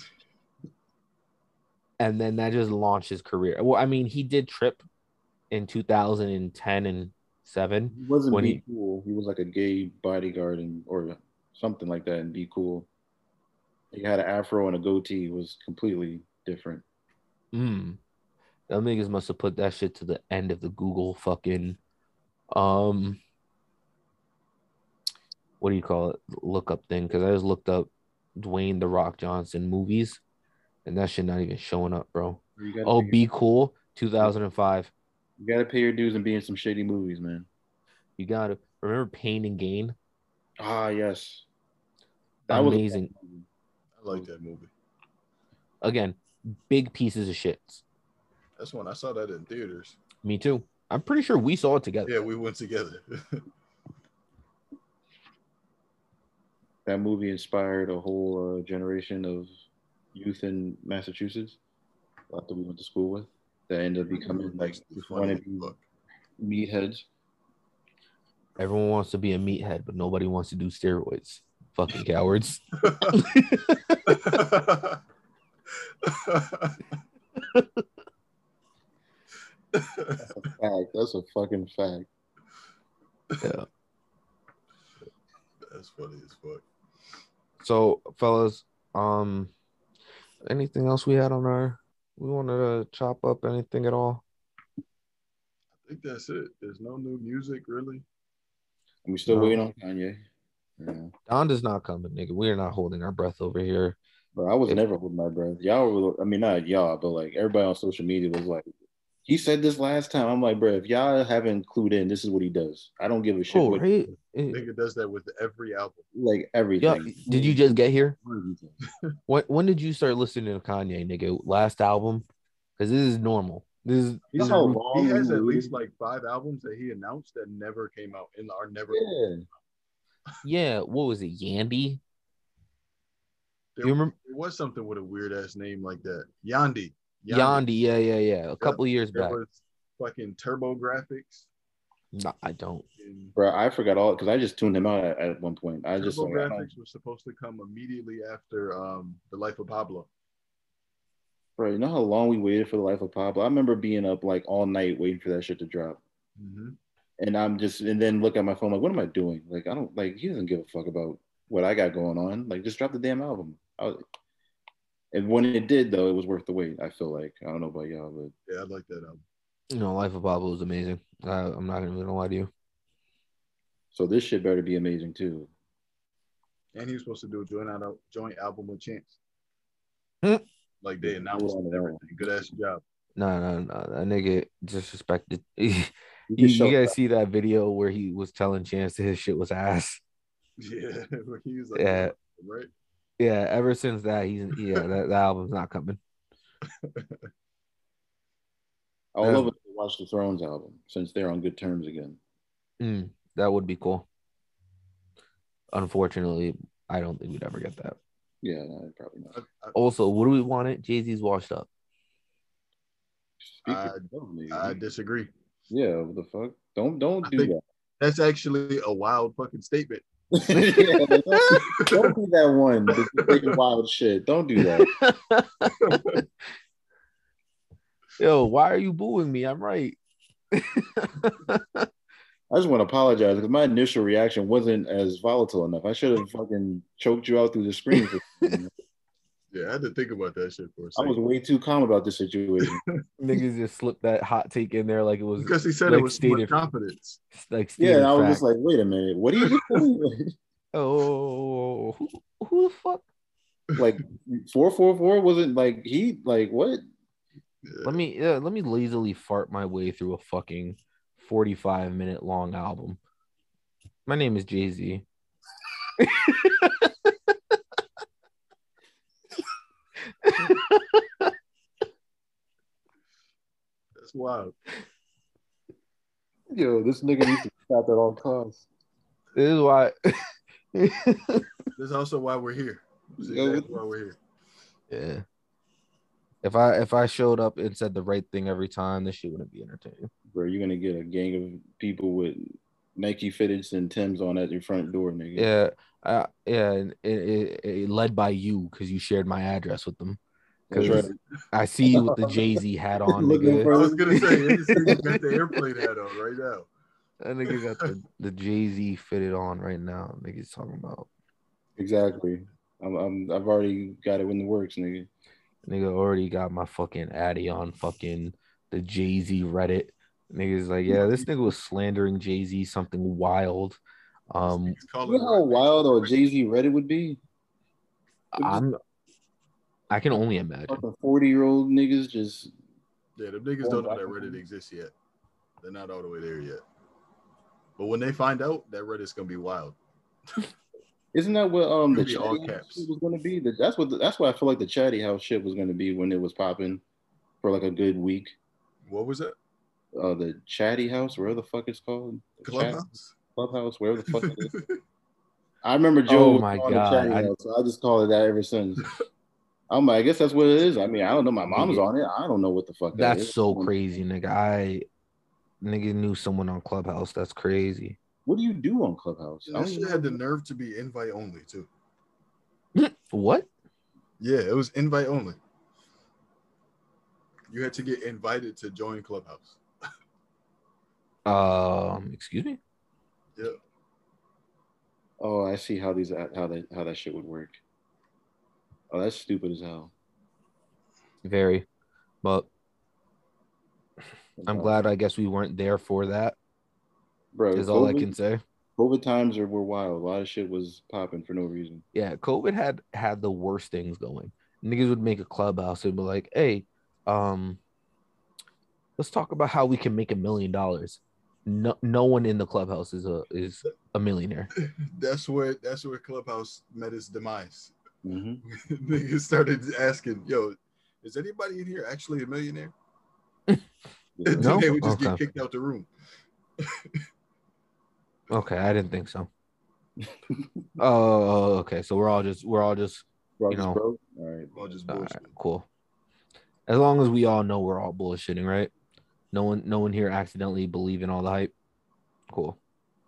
And then that just launched his career. Well, I mean, he did Trip in two thousand ten and seven. He wasn't when Be he, Cool. He was like a gay bodyguard and or something like that and Be Cool. He had an afro and a goatee. It was completely different. mm, them niggas must have put that shit to the end of the Google fucking um what do you call it? Lookup thing. Because I just looked up Dwayne The Rock Johnson movies. And that shit not even showing up, bro. Oh, pay- Be Cool, two thousand five. You gotta pay your dues and be in some shady movies, man. You gotta remember Pain and Gain. Ah, yes, that amazing. Was I like that movie. Again, big pieces of shit. That's when I saw that in theaters. Me too. I'm pretty sure we saw it together. Yeah, we went together. That movie inspired a whole uh, generation of youth in Massachusetts that we went to school with that ended up becoming like one of these meatheads. Everyone wants to be a meathead, but nobody wants to do steroids. Fucking cowards. That's a fact. That's a fucking fact. Yeah. That's funny as fuck. So, fellas, um, anything else we had on our? We wanted to chop up anything at all? I think that's it. There's no new music, really. And we still no. waiting on Kanye. Yeah. Donda's not coming, nigga. We are not holding our breath over here. Bro, I was if, never holding my breath. Y'all were, I mean, not y'all, but like everybody on social media was like, he said this last time. I'm like, bro, if y'all haven't clued in, this is what he does. I don't give a shit. Oh, right? Nigga does that with every album. Like everything. Yeah, did you just get here? when, when did you start listening to Kanye, nigga? Last album? Because this is normal. This is, He's this so is long. He has at least like five albums that he announced that never came out and are never. Yeah. Yeah, what was it? Yandy? There, you remember? It was something with a weird ass name like that. Yandy. Yandy, Yandy yeah, yeah, yeah. A couple yep. years there back. Was fucking Turbo Graphics. No, I don't. Bro, I forgot all because I just tuned him out at, at one point. I Turbo just like, Graphics I was supposed to come immediately after um The Life of Pablo. Bro, you know how long we waited for The Life of Pablo? I remember being up like all night waiting for that shit to drop. Mm-hmm. And I'm just, and then look at my phone, like, what am I doing? Like, I don't, like, he doesn't give a fuck about what I got going on. Like, just drop the damn album. I was, and when it did, though, it was worth the wait, I feel like. I don't know about y'all, but. Yeah, I like that album. You know, Life of Pablo is amazing. I, I'm not going to lie to you. So this shit better be amazing, too. And he was supposed to do a joint, out, joint album with Chance. Hmm. Like, they announced and everything. Good ass job. No, no, no. That nigga disrespected. You, you guys see that video where he was telling Chance that his shit was ass? Yeah, he was like, yeah, right. Yeah, ever since that, he's yeah, that, that album's not coming. I would love it to watch the Thrones album since they're on good terms again. Mm, that would be cool. Unfortunately, I don't think we'd ever get that. Yeah, no, probably not. I, I, also, what do we want it? Jay-Z's washed up. I, I disagree. Yeah, what the fuck? Don't don't I do that. That's actually a wild fucking statement. yeah, don't, don't do that one. The wild shit. Don't do that. Yo, why are you booing me? I'm right. I just want to apologize because my initial reaction wasn't as volatile enough. I should have fucking choked you out through the screen. Yeah, Yeah, I had to think about that shit for a I was second. way too calm about this situation. Niggas just slipped that hot take in there like it was Because he said like it was too much stated, confidence. like Yeah, stated and I was fact. just like, wait a minute, what are you just saying? Oh, who, who the fuck? Like four four four wasn't like he like what? Yeah. Let me uh, let me lazily fart my way through a fucking forty-five minute long album. My name is Jay-Z. That's wild. Yo, this nigga needs to stop at all costs. This is why. That's also why we're here. That's Yo, exactly why we're here. Yeah. If I if I showed up and said the right thing every time, this shit wouldn't be entertaining. Bro, you're gonna get a gang of people with Nike fitteds and Timbs on at your front door, nigga. Yeah, uh, yeah, and it, it, it led by you because you shared my address with them. That's Because right. I see you with the Jay-Z hat on, Looking nigga. for- I was gonna say, you got the airplane hat on right now. That nigga got the, the Jay-Z fitted on right now. Nigga's talking about. Exactly. I'm, I'm I've already got it in the works, nigga. Nigga already got my fucking Addy on fucking the Jay-Z Reddit. Nigga's like, yeah, this nigga was slandering Jay-Z something wild. Um, You know how wild or Jay-Z Reddit would be? I'm. I can only imagine. Fucking forty year old niggas just. Yeah, the niggas don't know that Reddit exists yet. They're not all the way there yet. But when they find out, that Reddit's gonna be wild. Isn't that what um the It'll be all Chatty House caps. shit was gonna be? That's what that's what I feel like the Chatty House shit was gonna be when it was popping for like a good week. What was that? Uh, the Chatty House, wherever the fuck it's called, the Clubhouse? Chat- Clubhouse, wherever the fuck it is. I remember Joe Oh was my on God, the Chatty I- House, so I just call it that ever since. I'm like, I guess that's what it is. I mean, I don't know. My mom's on it. I don't know what the fuck that That's is. so crazy, nigga. I nigga knew someone on Clubhouse. That's crazy. What do you do on Clubhouse? I That don't shit even had the know. nerve to be invite only too. What? Yeah, it was invite only. You had to get invited to join Clubhouse. Um, excuse me. Yeah. Oh, I see how these how that how that shit would work. Oh, that's stupid as hell. Very, but I'm glad. I guess we weren't there for that. Bro, Is all I COVID- can say. COVID times are, were wild. A lot of shit was popping for no reason. Yeah, COVID had had the worst things going. Niggas would make a clubhouse and be like, "Hey, um, let's talk about how we can make a million dollars." No, no one in the clubhouse is a is a millionaire. That's where that's where Clubhouse met its demise. Mm-hmm. Niggas started asking, "Yo, is anybody in here actually a millionaire?" Yeah. And No? then they would just Okay. get kicked out the room. Okay, I didn't think so. Oh, okay. So we're all just we're all just Bro, you just know. broke. All right. All just All bullshit. right, cool. As long as we all know we're all bullshitting, right? No one, no one here accidentally believe in all the hype. Cool.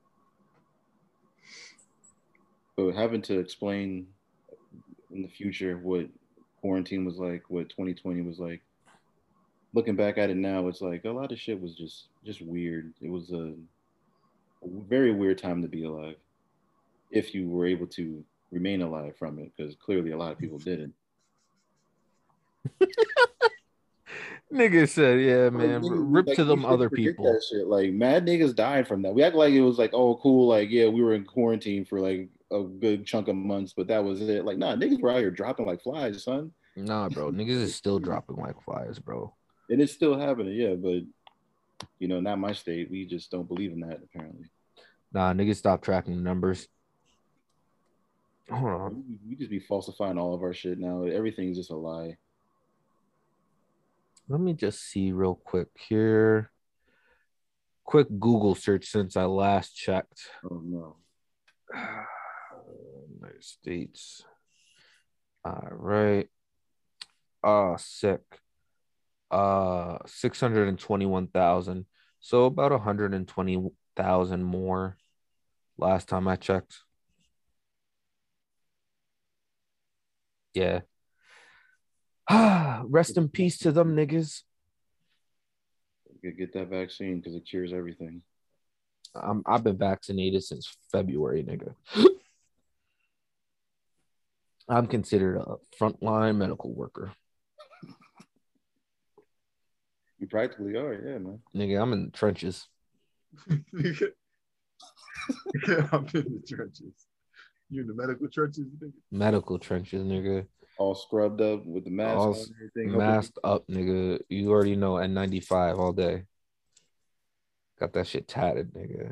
So having to explain in the future what quarantine was like, what twenty twenty was like. Looking back at it now, it's like a lot of shit was just just weird. It was a, a very weird time to be alive, if you were able to remain alive from it, because clearly a lot of people didn't. Nigga said, "Yeah, man, Like, niggas, rip like, to you them should other forget people." that shit. Like mad niggas died from that. We act like it was like, oh, cool. Like, yeah, we were in quarantine for like a good chunk of months, but that was it. Like, nah, niggas were out here dropping like flies, son. Nah, bro, niggas is still dropping like flies, bro. And it's still happening, yeah. But you know, not my state. We just don't believe in that, apparently. Nah, niggas stop tracking the numbers. Hold on. We, we just be falsifying all of our shit now. Everything's just a lie. Let me just see real quick here. Quick Google search since I last checked. Oh no. United States. All right. Uh sick. Uh six hundred twenty-one thousand. So about one hundred twenty thousand more last time I checked. Yeah. Rest in peace to them niggas. Get, get that vaccine because it cures everything. I'm, I've been vaccinated since February, nigga. I'm considered a frontline medical worker. You practically are, yeah, man. Nigga, I'm in the trenches. Yeah, I'm in the trenches. You in the medical trenches, nigga? Medical trenches, nigga. All scrubbed up with the mask All on and everything. masked up, nigga. You already know N ninety-five all day. Got that shit tatted, nigga.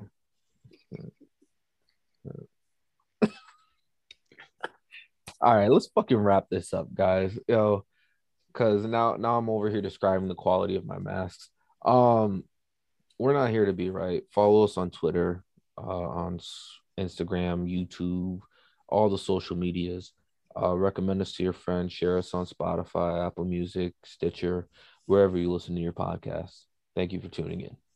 All right, let's fucking wrap this up, guys. Yo, because now now I'm over here describing the quality of my masks. Um, we're not here to be right. Follow us on Twitter, uh, on Instagram, YouTube, all the social medias. Uh, recommend us to your friends. Share us on Spotify, Apple Music, Stitcher, wherever you listen to your podcasts. Thank you for tuning in.